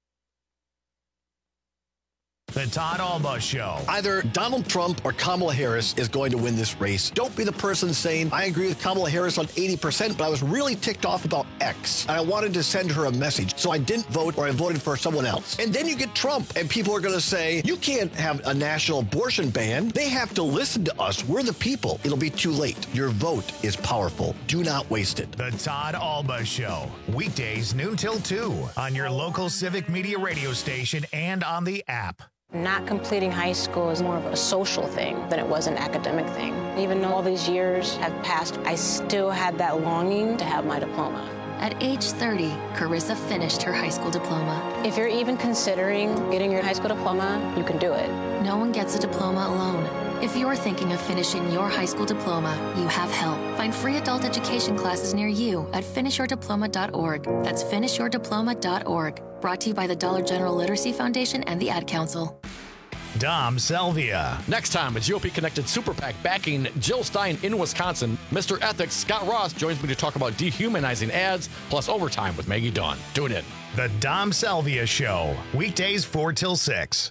[SPEAKER 1] The Todd Alba Show.
[SPEAKER 9] Either Donald Trump or Kamala Harris is going to win this race. Don't be the person saying, I agree with Kamala Harris on eighty percent, but I was really ticked off about X. And I wanted to send her a message, so I didn't vote or I voted for someone else. And then you get Trump, and people are going to say, you can't have a national abortion ban. They have to listen to us. We're the people. It'll be too late. Your vote is powerful. Do not waste it.
[SPEAKER 1] The Todd Alba Show. Weekdays noon till two on your local Civic Media radio station and on the app.
[SPEAKER 3] Not completing high school is more of a social thing than it was an academic thing. Even though all these years have passed, I still had that longing to have my diploma.
[SPEAKER 22] At age thirty, Carissa finished her high school diploma.
[SPEAKER 3] If you're even considering getting your high school diploma, you can do it.
[SPEAKER 22] No one gets a diploma alone. If you're thinking of finishing your high school diploma, you have help. Find free adult education classes near you at finish your diploma dot org. That's finish your diploma dot org. Brought to you by the Dollar General Literacy Foundation and the Ad Council.
[SPEAKER 1] Dom Selvia.
[SPEAKER 14] Next time, a G O P-connected super PAC backing Jill Stein in Wisconsin. Mister Ethics Scott Ross joins me to talk about dehumanizing ads, plus overtime with Maggie Dawn. Tune in.
[SPEAKER 1] The Dom Selvia Show. Weekdays four till six.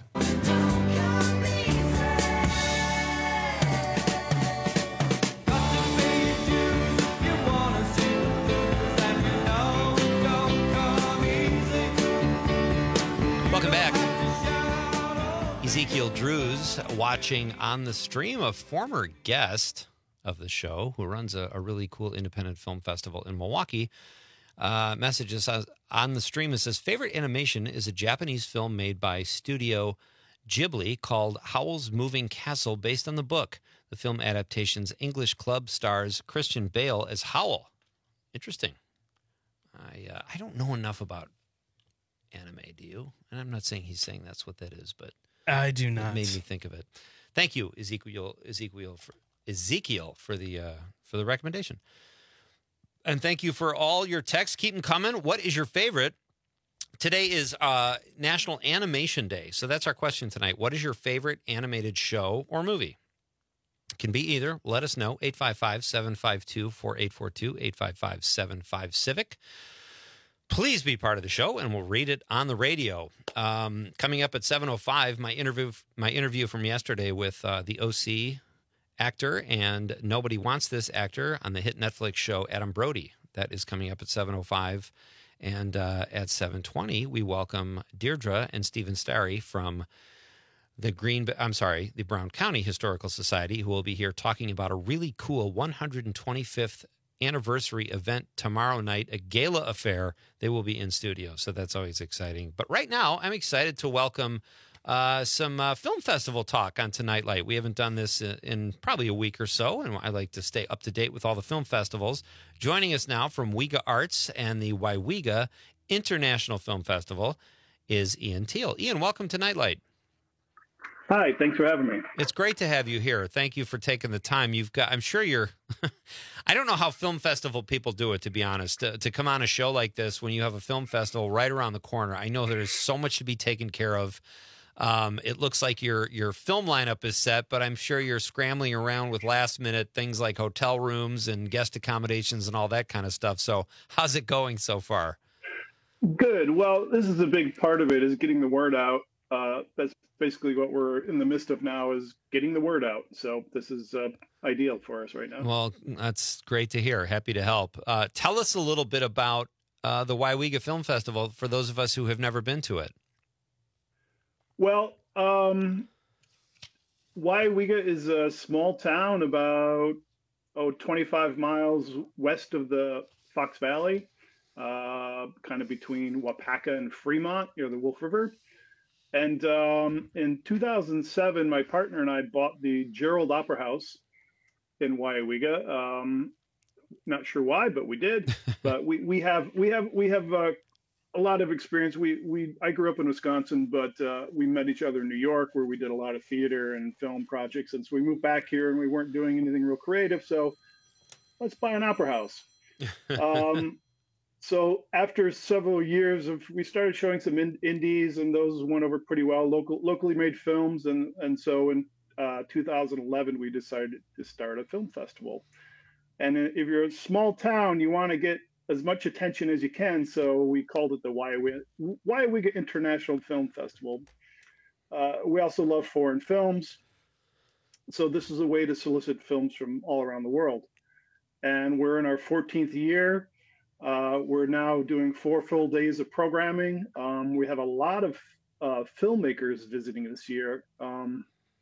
[SPEAKER 12] Ezekiel Drews watching on the stream, a former guest of the show who runs a, a really cool independent film festival in Milwaukee. Uh, messages on the stream. It says, favorite animation is a Japanese film made by Studio Ghibli called Howl's Moving Castle, based on the book. The film adaptation's English club stars Christian Bale as Howl. Interesting. I uh, I don't know enough about anime, do you? And I'm not saying he's saying that's what that is, but
[SPEAKER 13] I do
[SPEAKER 12] it
[SPEAKER 13] not.
[SPEAKER 12] made me think of it. Thank you, Ezekiel Ezekiel for Ezekiel for the uh, for the recommendation. And thank you for all your texts. Keep them coming. What is your favorite? Today is uh, National Animation Day. So that's our question tonight. What is your favorite animated show or movie? Can be either. Let us know. eight five five, seven five two, four eight four two, eight five five, seven five, Civic. Please be part of the show, and we'll read it on the radio. Um, coming up at seven oh five, my interview my interview from yesterday with uh, the O C actor and Nobody Wants This actor on the hit Netflix show Adam Brody. That is coming up at seven oh five. And uh, at seven twenty, we welcome Deirdre and Stephen Starry from the Green, I'm sorry, the Brown County Historical Society, who will be here talking about a really cool one hundred twenty-fifth anniversary event tomorrow night, a gala affair. They will be in studio, so that's always exciting. But right now, I'm excited to welcome uh, some uh, film festival talk on Tonight Light. We haven't done this in, in probably a week or so, and I like to stay up to date with all the film festivals. Joining us now from Wega Arts and the Waiwega International Film Festival is Ian Teal. Ian, welcome to Nightlight.
[SPEAKER 2] Hi, thanks for having me.
[SPEAKER 12] It's great to have you here. Thank you for taking the time. You've got, I'm sure you're, I don't know how film festival people do it, to be honest, to, to come on a show like this when you have a film festival right around the corner. I know there's so much to be taken care of. Um, it looks like your your film lineup is set, but I'm sure you're scrambling around with last minute things like hotel rooms and guest accommodations and all that kind of stuff. So how's it going so far?
[SPEAKER 2] Good. Well, this is a big part of it, is getting the word out. Uh, that's basically what we're in the midst of now, is getting the word out. So this is uh, ideal for us right now.
[SPEAKER 12] Well, that's great to hear. Happy to help. Uh, tell us a little bit about uh, the Waiwega Film Festival for those of us who have never been to it.
[SPEAKER 2] Well, um, Waiwega is a small town about, oh, twenty-five miles west of the Fox Valley, uh, kind of between Wapaka and Fremont, near the Wolf River. And um, in two thousand seven, my partner and I bought the Gerald Opera House in Waiwega. Um, not sure why, but we did. But we, we have we have we have uh, a lot of experience. We we I grew up in Wisconsin, but uh, we met each other in New York, where we did a lot of theater and film projects. And so we moved back here, and we weren't doing anything real creative. So let's buy an opera house. Um, So after several years of, we started showing some in, indies, and those went over pretty well, local, locally made films. And, and so in uh, two thousand eleven, we decided to start a film festival. And if you're a small town, you want to get as much attention as you can. So we called it the Waiwega, Waiwega International Film Festival. Uh, we also love foreign films. So this is a way to solicit films from all around the world. And we're in our fourteenth year. Uh, we're now doing four full days of programming. Um, we have a lot of uh, filmmakers visiting this year. Um,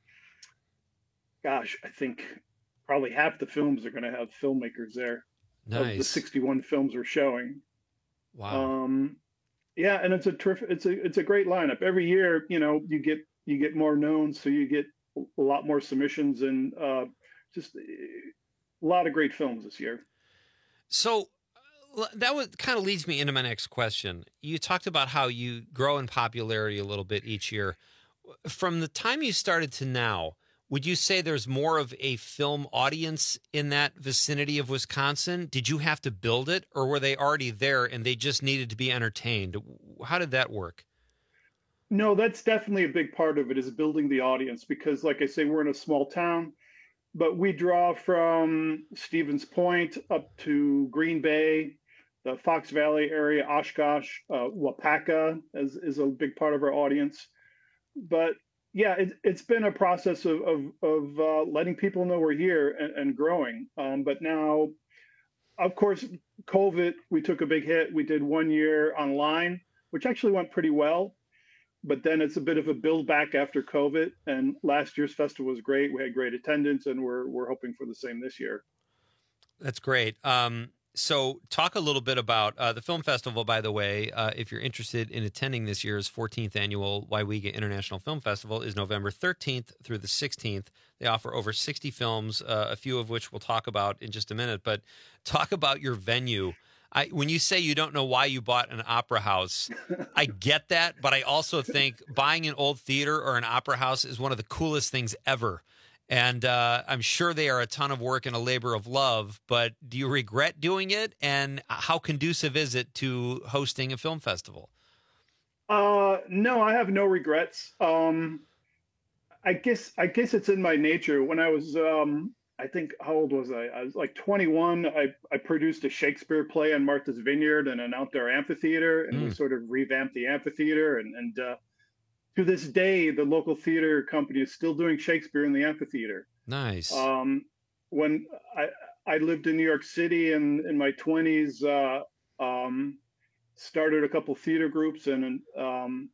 [SPEAKER 2] gosh, I think probably half the films are going to have filmmakers there.
[SPEAKER 12] Nice.
[SPEAKER 2] Of the sixty-one films we're showing.
[SPEAKER 12] Wow.
[SPEAKER 2] Um, yeah, and it's a terrific, it's a it's a great lineup. Every year, you know, you get you get more known, so you get a lot more submissions, and uh, just a lot of great films this year.
[SPEAKER 12] So that was, kind of leads me into my next question. You talked about how you grow in popularity a little bit each year. From the time you started to now, would you say there's more of a film audience in that vicinity of Wisconsin? Did you have to build it, or were they already there and they just needed to be entertained? How did that work?
[SPEAKER 2] No, that's definitely a big part of it, is building the audience, because like I say, we're in a small town, but we draw from Stevens Point up to Green Bay, the Fox Valley area, Oshkosh, uh, Wapaka is, is a big part of our audience. But yeah, it, it's been a process of of, of uh, letting people know we're here and, and growing. Um, but now, of course, COVID, we took a big hit. We did one year online, which actually went pretty well. but then it's a bit of a build back after COVID. And last year's festival was great. We had great attendance, and we're we're hoping for the same this year.
[SPEAKER 12] That's great. Um, so talk a little bit about uh, the film festival, by the way. Uh, if you're interested in attending this year's fourteenth annual Waiwiga International Film Festival, is November thirteenth through the sixteenth. They offer over sixty films, uh, a few of which we'll talk about in just a minute. But talk about your venue. I, when you say you don't know why you bought an opera house, I get that, but I also think buying an old theater or an opera house is one of the coolest things ever. And uh, I'm sure they are a ton of work and a labor of love, but do you regret doing it? And how conducive is it to hosting a film festival?
[SPEAKER 2] Uh, no, I have no regrets. Um, I guess I guess it's in my nature. When I was, um, I think, how old was I? I was like twenty-one. I, I produced a Shakespeare play on Martha's Vineyard and an outdoor amphitheater, and mm. we sort of revamped the amphitheater. And, and uh, to this day, the local theater company is still doing Shakespeare in the amphitheater.
[SPEAKER 12] Nice.
[SPEAKER 2] Um, when I I lived in New York City in, in my twenties, uh, um, started a couple theater groups, and um,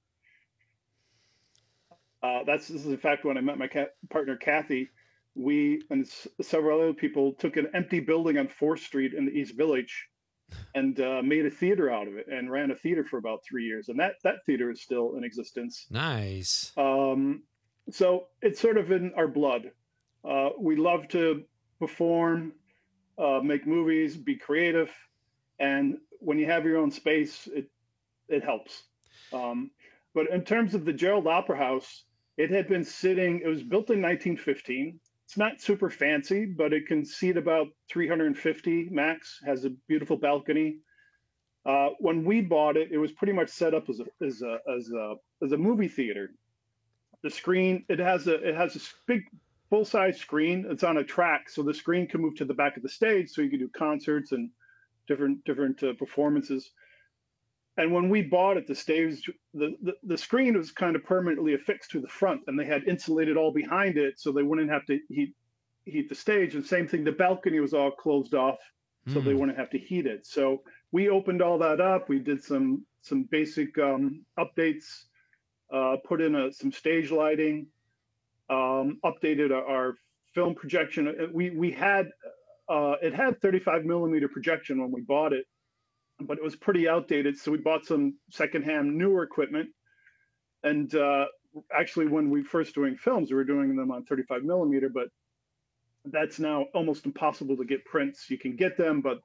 [SPEAKER 2] uh, that's this is in fact when I met my ca- partner Kathy. We and s- several other people took an empty building on fourth Street in the East Village and uh, made a theater out of it, and ran a theater for about three years. And that that theater is still in existence.
[SPEAKER 12] Nice.
[SPEAKER 2] Um, so it's sort of in our blood. Uh, we love to perform, uh, make movies, be creative, and when you have your own space, it it helps. Um, but in terms of the Gerald Opera House, it had been sitting. It was built in nineteen fifteen. It's not super fancy, but it can seat about three hundred fifty max. Has a beautiful balcony. Uh, when we bought it, it was pretty much set up as a as a as a as a movie theater. The screen it has a it has a big full size screen. It's on a track, so the screen can move to the back of the stage, so you can do concerts and different different uh, performances. And when we bought it, the stage, the, the, the screen was kind of permanently affixed to the front, and they had insulated all behind it so they wouldn't have to heat heat the stage. And same thing, the balcony was all closed off, so mm. they wouldn't have to heat it. So we opened all that up. We did some some basic um, updates, uh, put in a, some stage lighting, um, updated our, our film projection. We we had uh, it had thirty-five millimeter projection when we bought it, but it was pretty outdated. So we bought some secondhand newer equipment. And uh, actually, when we first doing films, we were doing them on thirty-five millimeter, but that's now almost impossible to get prints. You can get them, but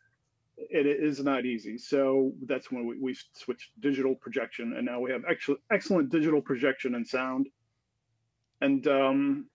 [SPEAKER 2] it is not easy. So that's when we, we switched digital projection, and now we have actually excellent digital projection and sound. And um,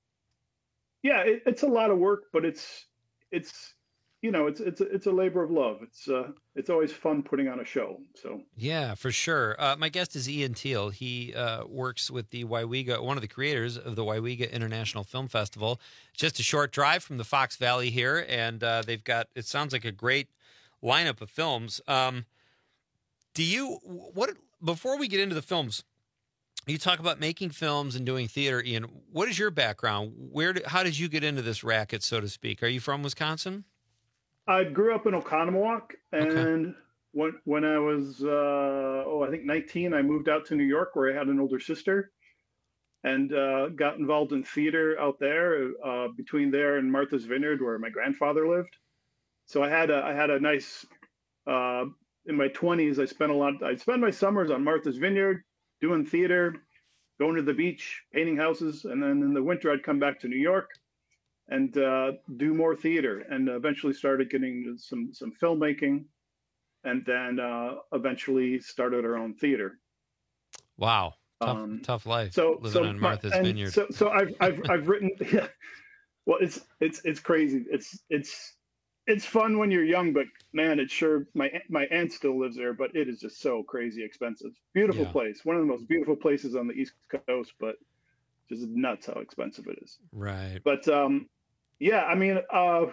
[SPEAKER 2] yeah, it, it's a lot of work, but it's it's you know it's it's a, it's a labor of love. It's uh, it's always fun putting on a show. So
[SPEAKER 12] yeah, for sure. Uh, my guest is Ian Teal. He uh, works with the Waiwiga, one of the creators of the Waiwiga International Film Festival. Just a short drive from the Fox Valley here, and uh, they've got, it sounds like a great lineup of films. Um, do you what before we get into the films? You talk about making films and doing theater, Ian. What is your background? Where? Did, how did you get into this racket, so to speak? Are you from Wisconsin?
[SPEAKER 2] I grew up in Oconomowoc, and
[SPEAKER 12] Okay.
[SPEAKER 2] when when I was uh, oh I think nineteen, I moved out to New York, where I had an older sister, and uh, got involved in theater out there, uh, between there and Martha's Vineyard, where my grandfather lived. So I had a I had a nice uh, in my twenties. I spent a lot. I spent my summers on Martha's Vineyard, doing theater, going to the beach, painting houses, and then in the winter I'd come back to New York and uh, do more theater, and eventually started getting some some filmmaking, and then uh, eventually started our own theater.
[SPEAKER 12] Wow, tough,
[SPEAKER 2] Um,
[SPEAKER 12] tough life
[SPEAKER 2] So
[SPEAKER 12] living
[SPEAKER 2] so
[SPEAKER 12] on
[SPEAKER 2] my-
[SPEAKER 12] Martha's
[SPEAKER 2] and
[SPEAKER 12] Vineyard.
[SPEAKER 2] So so I've I've I've written. Yeah, well, it's it's it's crazy. It's it's it's fun when you're young, but man, it's sure my my aunt still lives there, but it is just so crazy expensive. Beautiful
[SPEAKER 12] Yeah.
[SPEAKER 2] place, one of the most beautiful places on the East Coast, but just nuts how expensive it is.
[SPEAKER 12] Right.
[SPEAKER 2] But um, yeah, I mean, uh,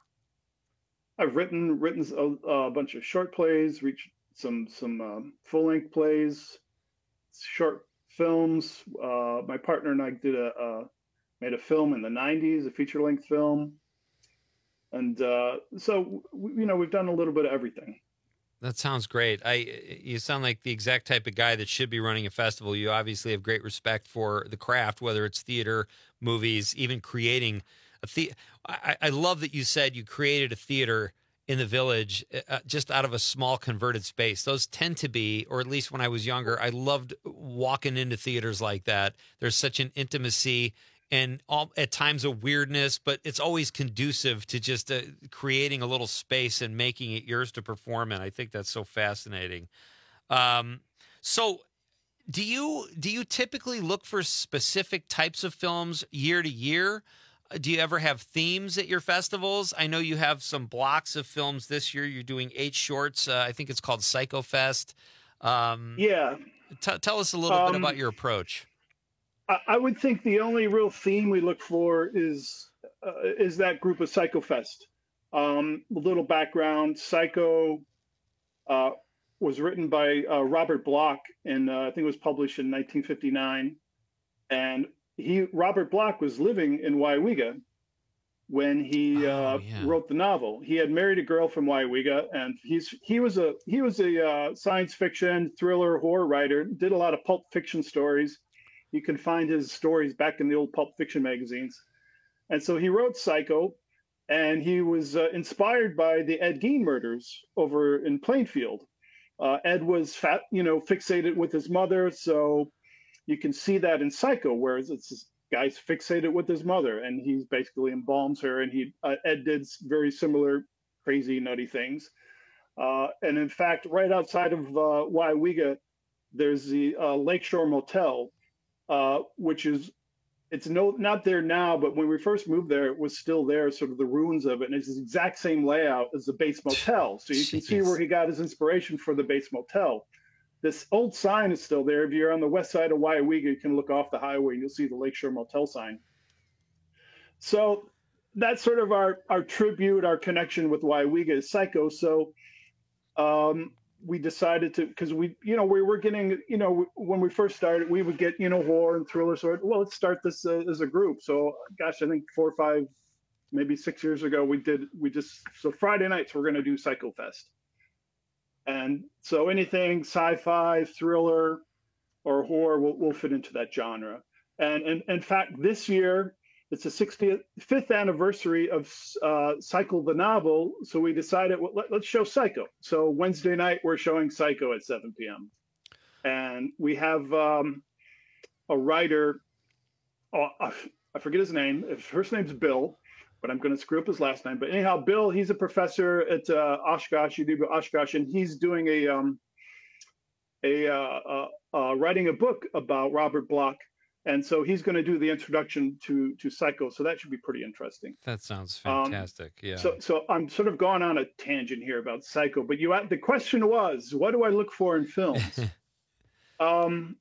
[SPEAKER 2] I've written written a, a bunch of short plays, reached some some um, full length plays, short films. Uh, my partner and I did a, a made a film in the nineties, a feature length film, and uh, so w- you know we've done a little bit of everything.
[SPEAKER 12] That sounds great. I you sound like the exact type of guy that should be running a festival. You obviously have great respect for the craft, whether it's theater, movies, even creating a theater. I, I love that you said you created a theater in the Village uh, just out of a small converted space. Those tend to be, or at least when I was younger, I loved walking into theaters like that. There's such an intimacy and all, at times a weirdness, but it's always conducive to just uh, creating a little space and making it yours to perform in. I think that's so fascinating. Um, so do you do you typically look for specific types of films year to year? Do you ever have themes at your festivals? I know you have some blocks of films this year. You're doing eight shorts. Uh, I think it's called Psycho Fest. Um,
[SPEAKER 2] yeah.
[SPEAKER 12] T- tell us a little um, bit about your approach.
[SPEAKER 2] I would think the only real theme we look for is uh, is that group of Psycho Fest. Um, a little background: Psycho uh, was written by uh, Robert Bloch, and uh, I think it was published in nineteen fifty-nine. And he, Robert Bloch, was living in Waiwiga when he uh,
[SPEAKER 12] oh, yeah.
[SPEAKER 2] wrote the novel. He had married a girl from Waiwiga, and he's he was a he was a uh, science fiction, thriller, horror writer. Did a lot of pulp fiction stories. You can find his stories back in the old Pulp Fiction magazines. And so he wrote Psycho, and he was uh, inspired by the Ed Gein murders over in Plainfield. Uh, Ed was, fat, you know, fixated with his mother, so you can see that in Psycho, whereas it's this guy's fixated with his mother, and he basically embalms her, and he uh, Ed did very similar crazy, nutty things. Uh, and in fact, right outside of uh, Waiwiga, there's the uh, Lakeshore Motel, Uh, which is, it's no not there now, but when we first moved there, it was still there, sort of the ruins of it. And it's the exact same layout as the Bates Motel. So you can see where he got his inspiration for the Bates Motel. This old sign is still there. If you're on the west side of Waiwiga, you can look off the highway and you'll see the Lakeshore Motel sign. So that's sort of our, our tribute, our connection with Waiwiga is Psycho. So, um, we decided to, because we, you know, we were getting, you know, when we first started, we would get, you know, horror and thriller. So, well, let's start this uh, as a group. So, gosh, I think four or five, maybe six years ago, we did, we just, so Friday nights, we're going to do Psycho Fest. And so anything sci-fi, thriller, or horror will, will fit into that genre. And, and in fact, this year, it's the sixty-fifth anniversary of uh, Psycho the novel, so we decided, well, let, let's show Psycho. So Wednesday night, we're showing Psycho at seven p.m. And we have um, a writer, oh, I forget his name. His first name's Bill, but I'm going to screw up his last name. But anyhow, Bill, he's a professor at uh, Oshkosh, U W Oshkosh, and he's doing a, um, a uh, uh, uh, writing a book about Robert Bloch. And so he's going to do the introduction to to Psycho, so that should be pretty interesting.
[SPEAKER 12] That sounds fantastic. Um, yeah.
[SPEAKER 2] So so I'm sort of going on a tangent here about Psycho, but you the question was, what do I look for in films? um,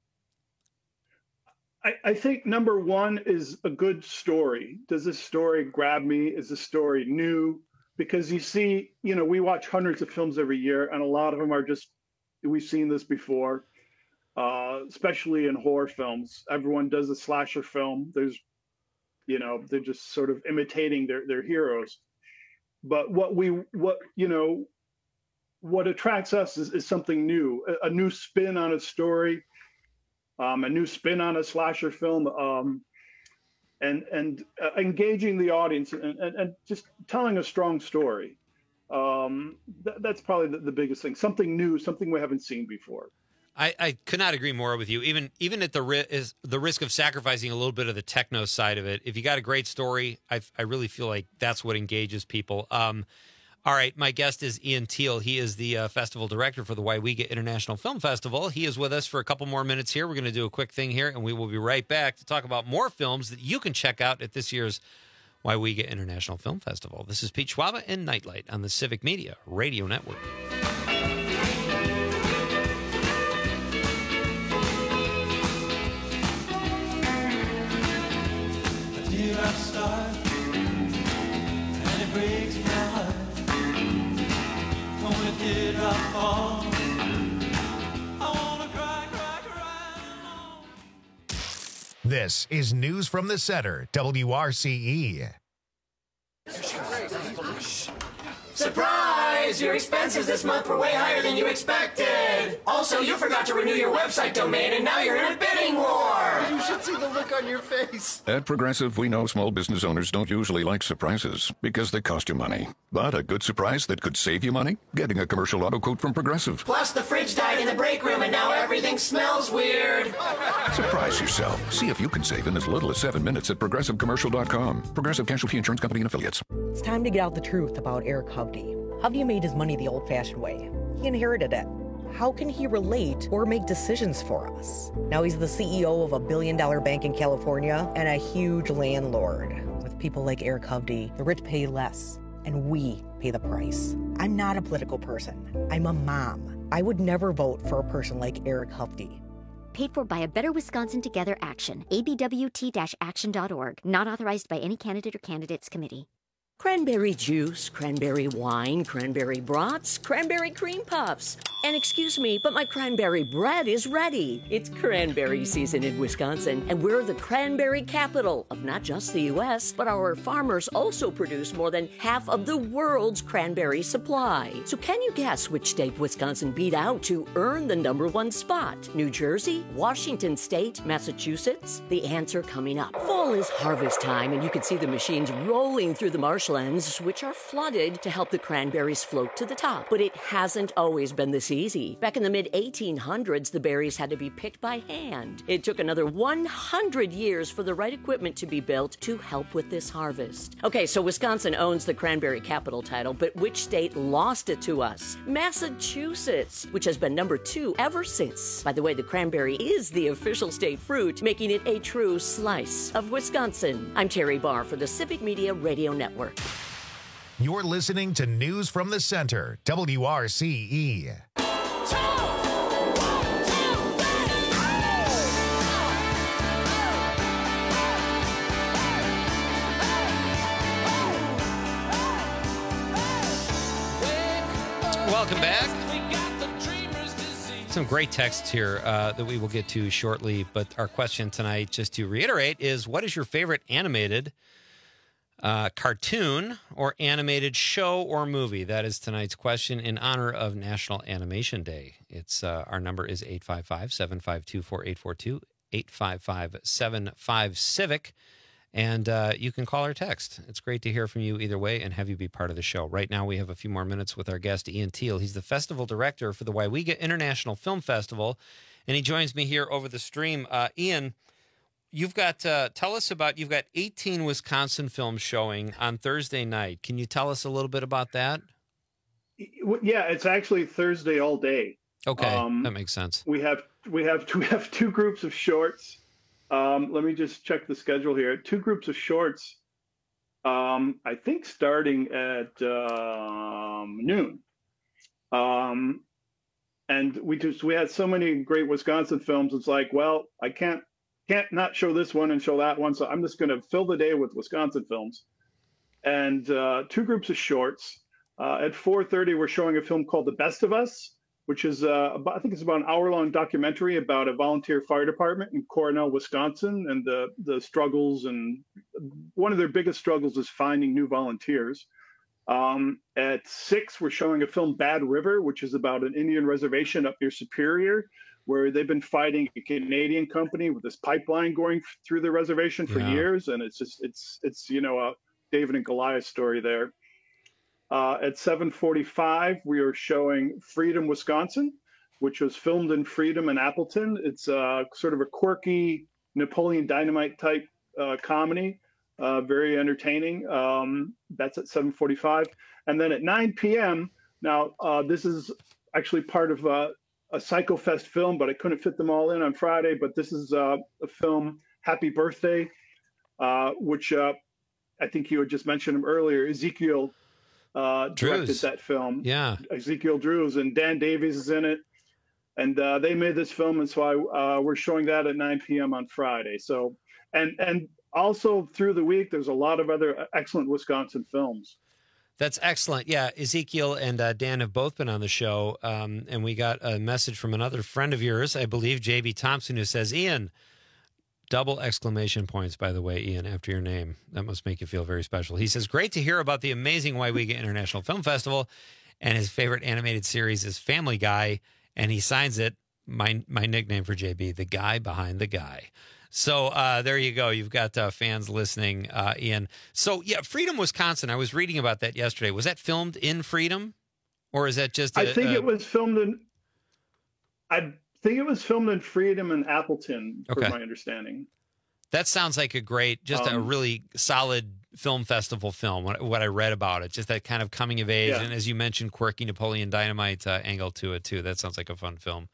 [SPEAKER 2] I, I think number one is a good story. Does this story grab me? Is the story new? Because you see, you know, we watch hundreds of films every year, and a lot of them are just, we've seen this before. Uh, especially in horror films, everyone does a slasher film. There's, you know, they're just sort of imitating their, their heroes. But what we, what, you know, what attracts us is, is something new, a, a new spin on a story, um, a new spin on a slasher film, um, and, and uh, engaging the audience and, and, and just telling a strong story. Um, th- that's probably the, the biggest thing, something new, something we haven't seen before.
[SPEAKER 12] I, I could not agree more with you. Even even at the ri- is the risk of sacrificing a little bit of the techno side of it. If you got a great story, I I really feel like that's what engages people. Um, all right, my guest is Ian Teal. He is the uh, festival director for the Waiwiga International Film Festival. He is with us for a couple more minutes here. We're going to do a quick thing here, and we will be right back to talk about more films that you can check out at this year's Waiwiga International Film Festival. This is Pete Schwaba and Nightlight on the Civic Media Radio Network.
[SPEAKER 21] I start, and it breaks my heart. When a teardrop falls, I wanna cry, cry, cry.
[SPEAKER 1] This is News from the Center, W R C E.
[SPEAKER 21] Surprise!
[SPEAKER 6] is, your expenses this month were way higher than you expected. Also, you forgot to renew your website domain, and now you're in a bidding war.
[SPEAKER 7] You should see the look on your face.
[SPEAKER 23] At Progressive, we know small business owners don't usually like surprises because they cost you money. But a good surprise that could save you money? Getting a commercial auto quote from Progressive.
[SPEAKER 6] Plus, the fridge died in the break room, and now everything smells weird.
[SPEAKER 23] Surprise yourself. See if you can save in as little as seven minutes at progressive commercial dot com. Progressive Casualty Insurance Company and Affiliates.
[SPEAKER 24] It's time to get out the truth about Eric Hovde. Hovde made his money the old-fashioned way. He inherited it. How can he relate or make decisions for us? Now he's the C E O of a billion-dollar bank in California and a huge landlord. With people like Eric Hovde, the rich pay less, and we pay the price. I'm not a political person. I'm a mom. I would never vote for a person like Eric Hovde.
[SPEAKER 25] Paid for by a Better Wisconsin Together Action. A B W T action dot org. Not authorized by any candidate or candidates committee.
[SPEAKER 18] Cranberry juice, cranberry wine, cranberry brats, cranberry cream puffs. And excuse me, but my cranberry bread is ready. It's cranberry season in Wisconsin, and we're the cranberry capital of not just the U S, but our farmers also produce more than half of the world's cranberry supply. So can you guess which state Wisconsin beat out to earn the number one spot? New Jersey, Washington State, Massachusetts? The answer coming up. Fall is harvest time, and you can see the machines rolling through the marshlands, which are flooded to help the cranberries float to the top. But it hasn't always been this easy. Back in the mid eighteen hundreds, the berries had to be picked by hand. It took another one hundred years for the right equipment to be built to help with this harvest. Okay, so Wisconsin owns the cranberry capital title, but which state lost it to us? Massachusetts, which has been number two ever since. By the way, the cranberry is the official state fruit, making it a true slice of Wisconsin. I'm Terry Barr for the Civic Media Radio Network.
[SPEAKER 1] You're listening to News from the Center, W R C E.
[SPEAKER 12] Welcome back. Some great texts here uh, that we will get to shortly, but our question tonight, just to reiterate, is what is your favorite animated uh, cartoon or animated show or movie? That is tonight's question in honor of National Animation Day. It's uh, our number is eight five five, seven five two, four eight four two, eight five five, seven five, CIVIC. And uh, you can call or text. It's great to hear from you either way and have you be part of the show. Right now, we have a few more minutes with our guest, Ian Teal. He's the festival director for the Waiwiga International Film Festival, and he joins me here over the stream. Uh, Ian, you've got, uh, tell us about, you've got eighteen Wisconsin films showing on Thursday night. Can you tell us a little bit about that?
[SPEAKER 2] Yeah, it's actually Thursday all day.
[SPEAKER 12] Okay, um, that makes sense.
[SPEAKER 2] We have we have we have two groups of shorts. Um, let me just check the schedule here. Two groups of shorts, um, I think starting at um, noon. Um, and we just we had so many great Wisconsin films. It's like, well, I can't can't not show this one and show that one. So I'm just going to fill the day with Wisconsin films. And uh, two groups of shorts. Uh, at four thirty, we're showing a film called The Best of Us, which is, uh, about, I think it's about an hour-long documentary about a volunteer fire department in Coronel, Wisconsin, and the, the struggles. And one of their biggest struggles is finding new volunteers. Um, at six, we're showing a film, Bad River, which is about an Indian reservation up near Superior, where they've been fighting a Canadian company with this pipeline going through the reservation for
[SPEAKER 12] Yeah.
[SPEAKER 2] years. And it's just, it's, it's, you know, a David and Goliath story there. Uh, at seven forty-five, we are showing Freedom, Wisconsin, which was filmed in Freedom and Appleton. It's uh, sort of a quirky Napoleon Dynamite type uh, comedy, uh, very entertaining. Um, that's at seven forty-five. And then at nine p.m., now uh, this is actually part of uh, a PsychoFest film, but I couldn't fit them all in on Friday. But this is uh, a film, Happy Birthday, uh, which uh, I think you had just mentioned him earlier, Ezekiel uh directed
[SPEAKER 12] Drews.
[SPEAKER 2] that film.
[SPEAKER 12] Yeah.
[SPEAKER 2] Ezekiel Drews, and Dan Davies is in it, and uh they made this film, and so I uh we're showing that at nine p.m. on Friday. So and and also through the week there's a lot of other excellent Wisconsin films.
[SPEAKER 12] That's excellent. Yeah, Ezekiel and uh, Dan have both been on the show, um, and we got a message from another friend of yours, I believe, J B Thompson, who says, Ian, double exclamation points, by the way, Ian, after your name. That must make you feel very special. He says, great to hear about the amazing Waiwiga International Film Festival and his favorite animated series is Family Guy, and he signs it, my my nickname for J B, the guy behind the guy. So uh, there you go. You've got uh, fans listening, uh, Ian. So, yeah, Freedom, Wisconsin. I was reading about that yesterday. Was that filmed in Freedom? Or is that just a,
[SPEAKER 2] I think
[SPEAKER 12] a,
[SPEAKER 2] it was filmed in I think it was filmed in Freedom and Appleton,
[SPEAKER 12] Okay.
[SPEAKER 2] from my understanding.
[SPEAKER 12] That sounds like a great, just a
[SPEAKER 2] Um,
[SPEAKER 12] really solid film festival film, what, what I read about it. Just that kind of coming of age.
[SPEAKER 2] Yeah.
[SPEAKER 12] And as you mentioned, quirky Napoleon Dynamite uh, angle to it, too. That sounds like a fun film.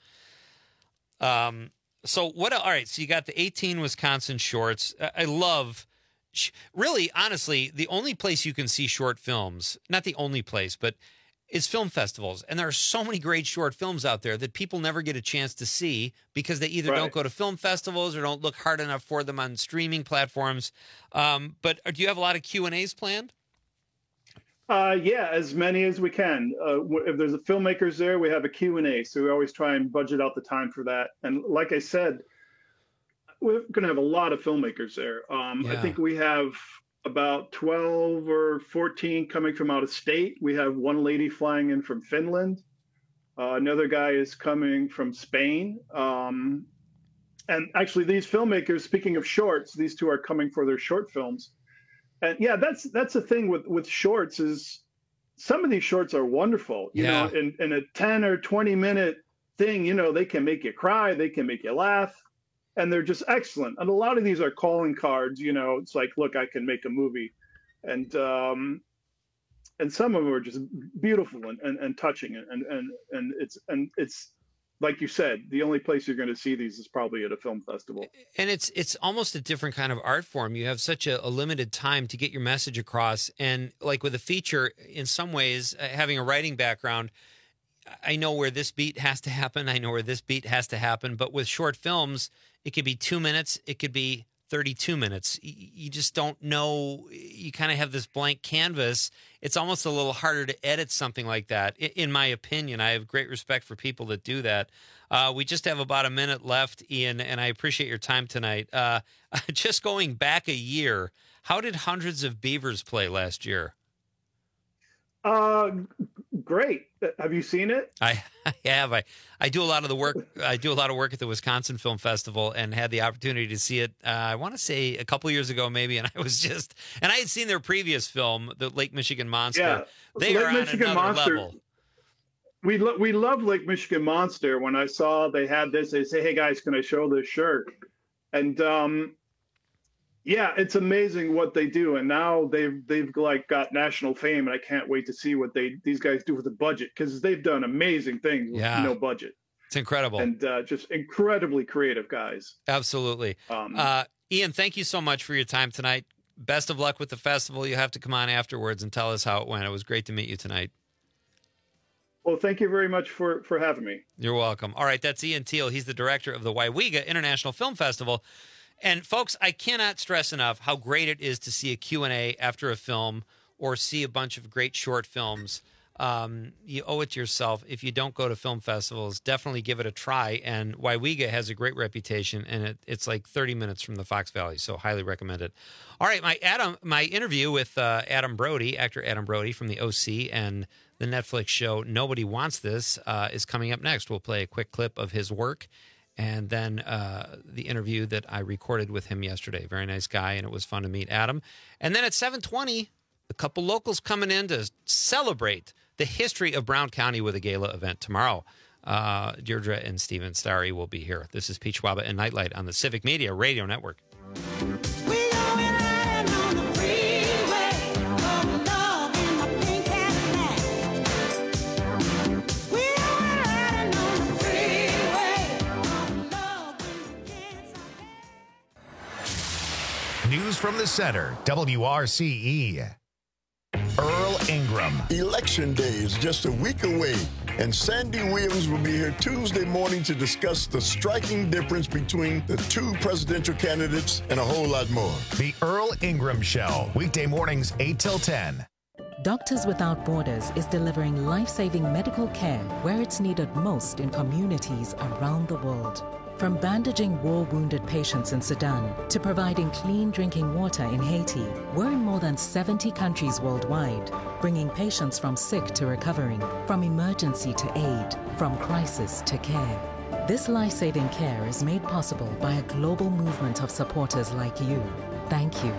[SPEAKER 12] Um. So what? All right. So you got the eighteen Wisconsin shorts. I I love, sh- really, honestly, the only place you can see short films, not the only place, but is film festivals. And there are so many great short films out there that people never get a chance to see because they either
[SPEAKER 2] Right.
[SPEAKER 12] don't go to film festivals or don't look hard enough for them on streaming platforms. Um, but do you have a lot of Q and A's planned?
[SPEAKER 2] Uh, yeah, as many as we can. Uh, w- if there's a filmmakers there, we have a Q and A, so we always try and budget out the time for that. And like I said, we're going to have a lot of filmmakers there. Um, I
[SPEAKER 12] Yeah.
[SPEAKER 2] think we have about twelve or fourteen coming from out of state. We have one lady flying in from Finland. Uh, another guy is coming from Spain. Um, and actually, these filmmakers, speaking of shorts, these two are coming for their short films. And yeah, that's that's the thing with, with shorts is some of these shorts are wonderful. You
[SPEAKER 12] Yeah.
[SPEAKER 2] know, in, in a ten or twenty minute thing, you know, they can make you cry, they can make you laugh, and they're just excellent. And a lot of these are calling cards, you know, it's like, look, I can make a movie. And um and some of them are just beautiful and, and, and touching and, and and it's and it's like you said, the only place you're going to see these is probably at a film festival.
[SPEAKER 12] And it's it's almost a different kind of art form. You have such a, a limited time to get your message across. And like with a feature, in some ways, uh, having a writing background, I know where this beat has to happen. I know where this beat has to happen. But with short films, it could be two minutes. It could be thirty-two minutes. Y- You just don't know. You kind of have this blank canvas. It's almost a little harder to edit something like that, I- in my opinion. I have great respect for people that do that. Uh, we just have about a minute left, Ian, and I appreciate your time tonight. Uh, just going back a year, how did Hundreds of Beavers play last year?
[SPEAKER 2] Uh, great. Have you seen it?
[SPEAKER 12] I, I have. I, I do a lot of the work. I do a lot of work at the Wisconsin Film Festival and had the opportunity to see it. Uh, I want to say a couple years ago, maybe. And I was just, and I had seen their previous film, the Lake Michigan Monster.
[SPEAKER 2] Yeah,
[SPEAKER 12] They
[SPEAKER 2] Lake
[SPEAKER 12] are on
[SPEAKER 2] Michigan
[SPEAKER 12] another
[SPEAKER 2] Monster.
[SPEAKER 12] level.
[SPEAKER 2] We lo- we love Lake Michigan Monster. When I saw they had this, they say, "Hey guys, can I show this shirt?" And um, yeah, it's amazing what they do. And now they've they've like got national fame, and I can't wait to see what they these guys do with the budget because they've done amazing things with
[SPEAKER 12] Yeah.
[SPEAKER 2] no budget.
[SPEAKER 12] It's incredible.
[SPEAKER 2] And uh, just incredibly creative guys.
[SPEAKER 12] Absolutely.
[SPEAKER 2] Um,
[SPEAKER 12] uh, Ian, thank you so much for your time tonight. Best of luck with the festival. You have to come on afterwards and tell us how it went. It was great to meet you tonight.
[SPEAKER 2] Well, thank you very much for for having me.
[SPEAKER 12] You're welcome. All right, that's Ian Teal. He's the director of the Waiwiga International Film Festival. And folks, I cannot stress enough how great it is to see a Q and A after a film or see a bunch of great short films. Um, you owe it to yourself. If you don't go to film festivals, definitely give it a try. And Waiwiga has a great reputation, and it, it's like thirty minutes from the Fox Valley, so highly recommend it. All right, my Adam, my interview with uh, Adam Brody, actor Adam Brody from the O C and the Netflix show Nobody Wants This, uh, is coming up next. We'll play a quick clip of his work, and then uh, the interview that I recorded with him yesterday. Very nice guy, and it was fun to meet Adam. And then at seven twenty, a couple locals coming in to celebrate the history of Brown County with a gala event tomorrow. Uh, Deirdre and Steven Starry will be here. This is Pete Schwaba and Nightlight on the Civic Media Radio Network.
[SPEAKER 1] News from the center, W R C E. Earl Ingram.
[SPEAKER 5] Election day is just a week away, and Sandy Williams will be here Tuesday morning to discuss the striking difference between the two presidential candidates and a whole lot more.
[SPEAKER 1] The Earl Ingram Show, weekday mornings eight till ten.
[SPEAKER 10] Doctors Without Borders is delivering life-saving medical care where it's needed most in communities around the world. From bandaging war-wounded patients in Sudan to providing clean drinking water in Haiti, we're in more than seventy countries worldwide, bringing patients from sick to recovering, from emergency to aid, from crisis to care. This life-saving care is made possible by a global movement of supporters like you. Thank you.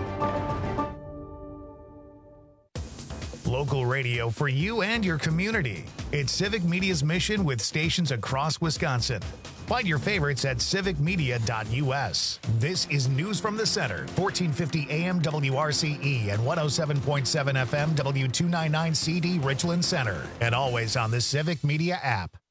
[SPEAKER 1] Local radio for you and your community. It's Civic Media's mission with stations across Wisconsin. Find your favorites at civic media dot U S. This is News from the Center, fourteen fifty A M W R C E and one oh seven point seven F M W two ninety-nine C D Richland Center. And always on the Civic Media app.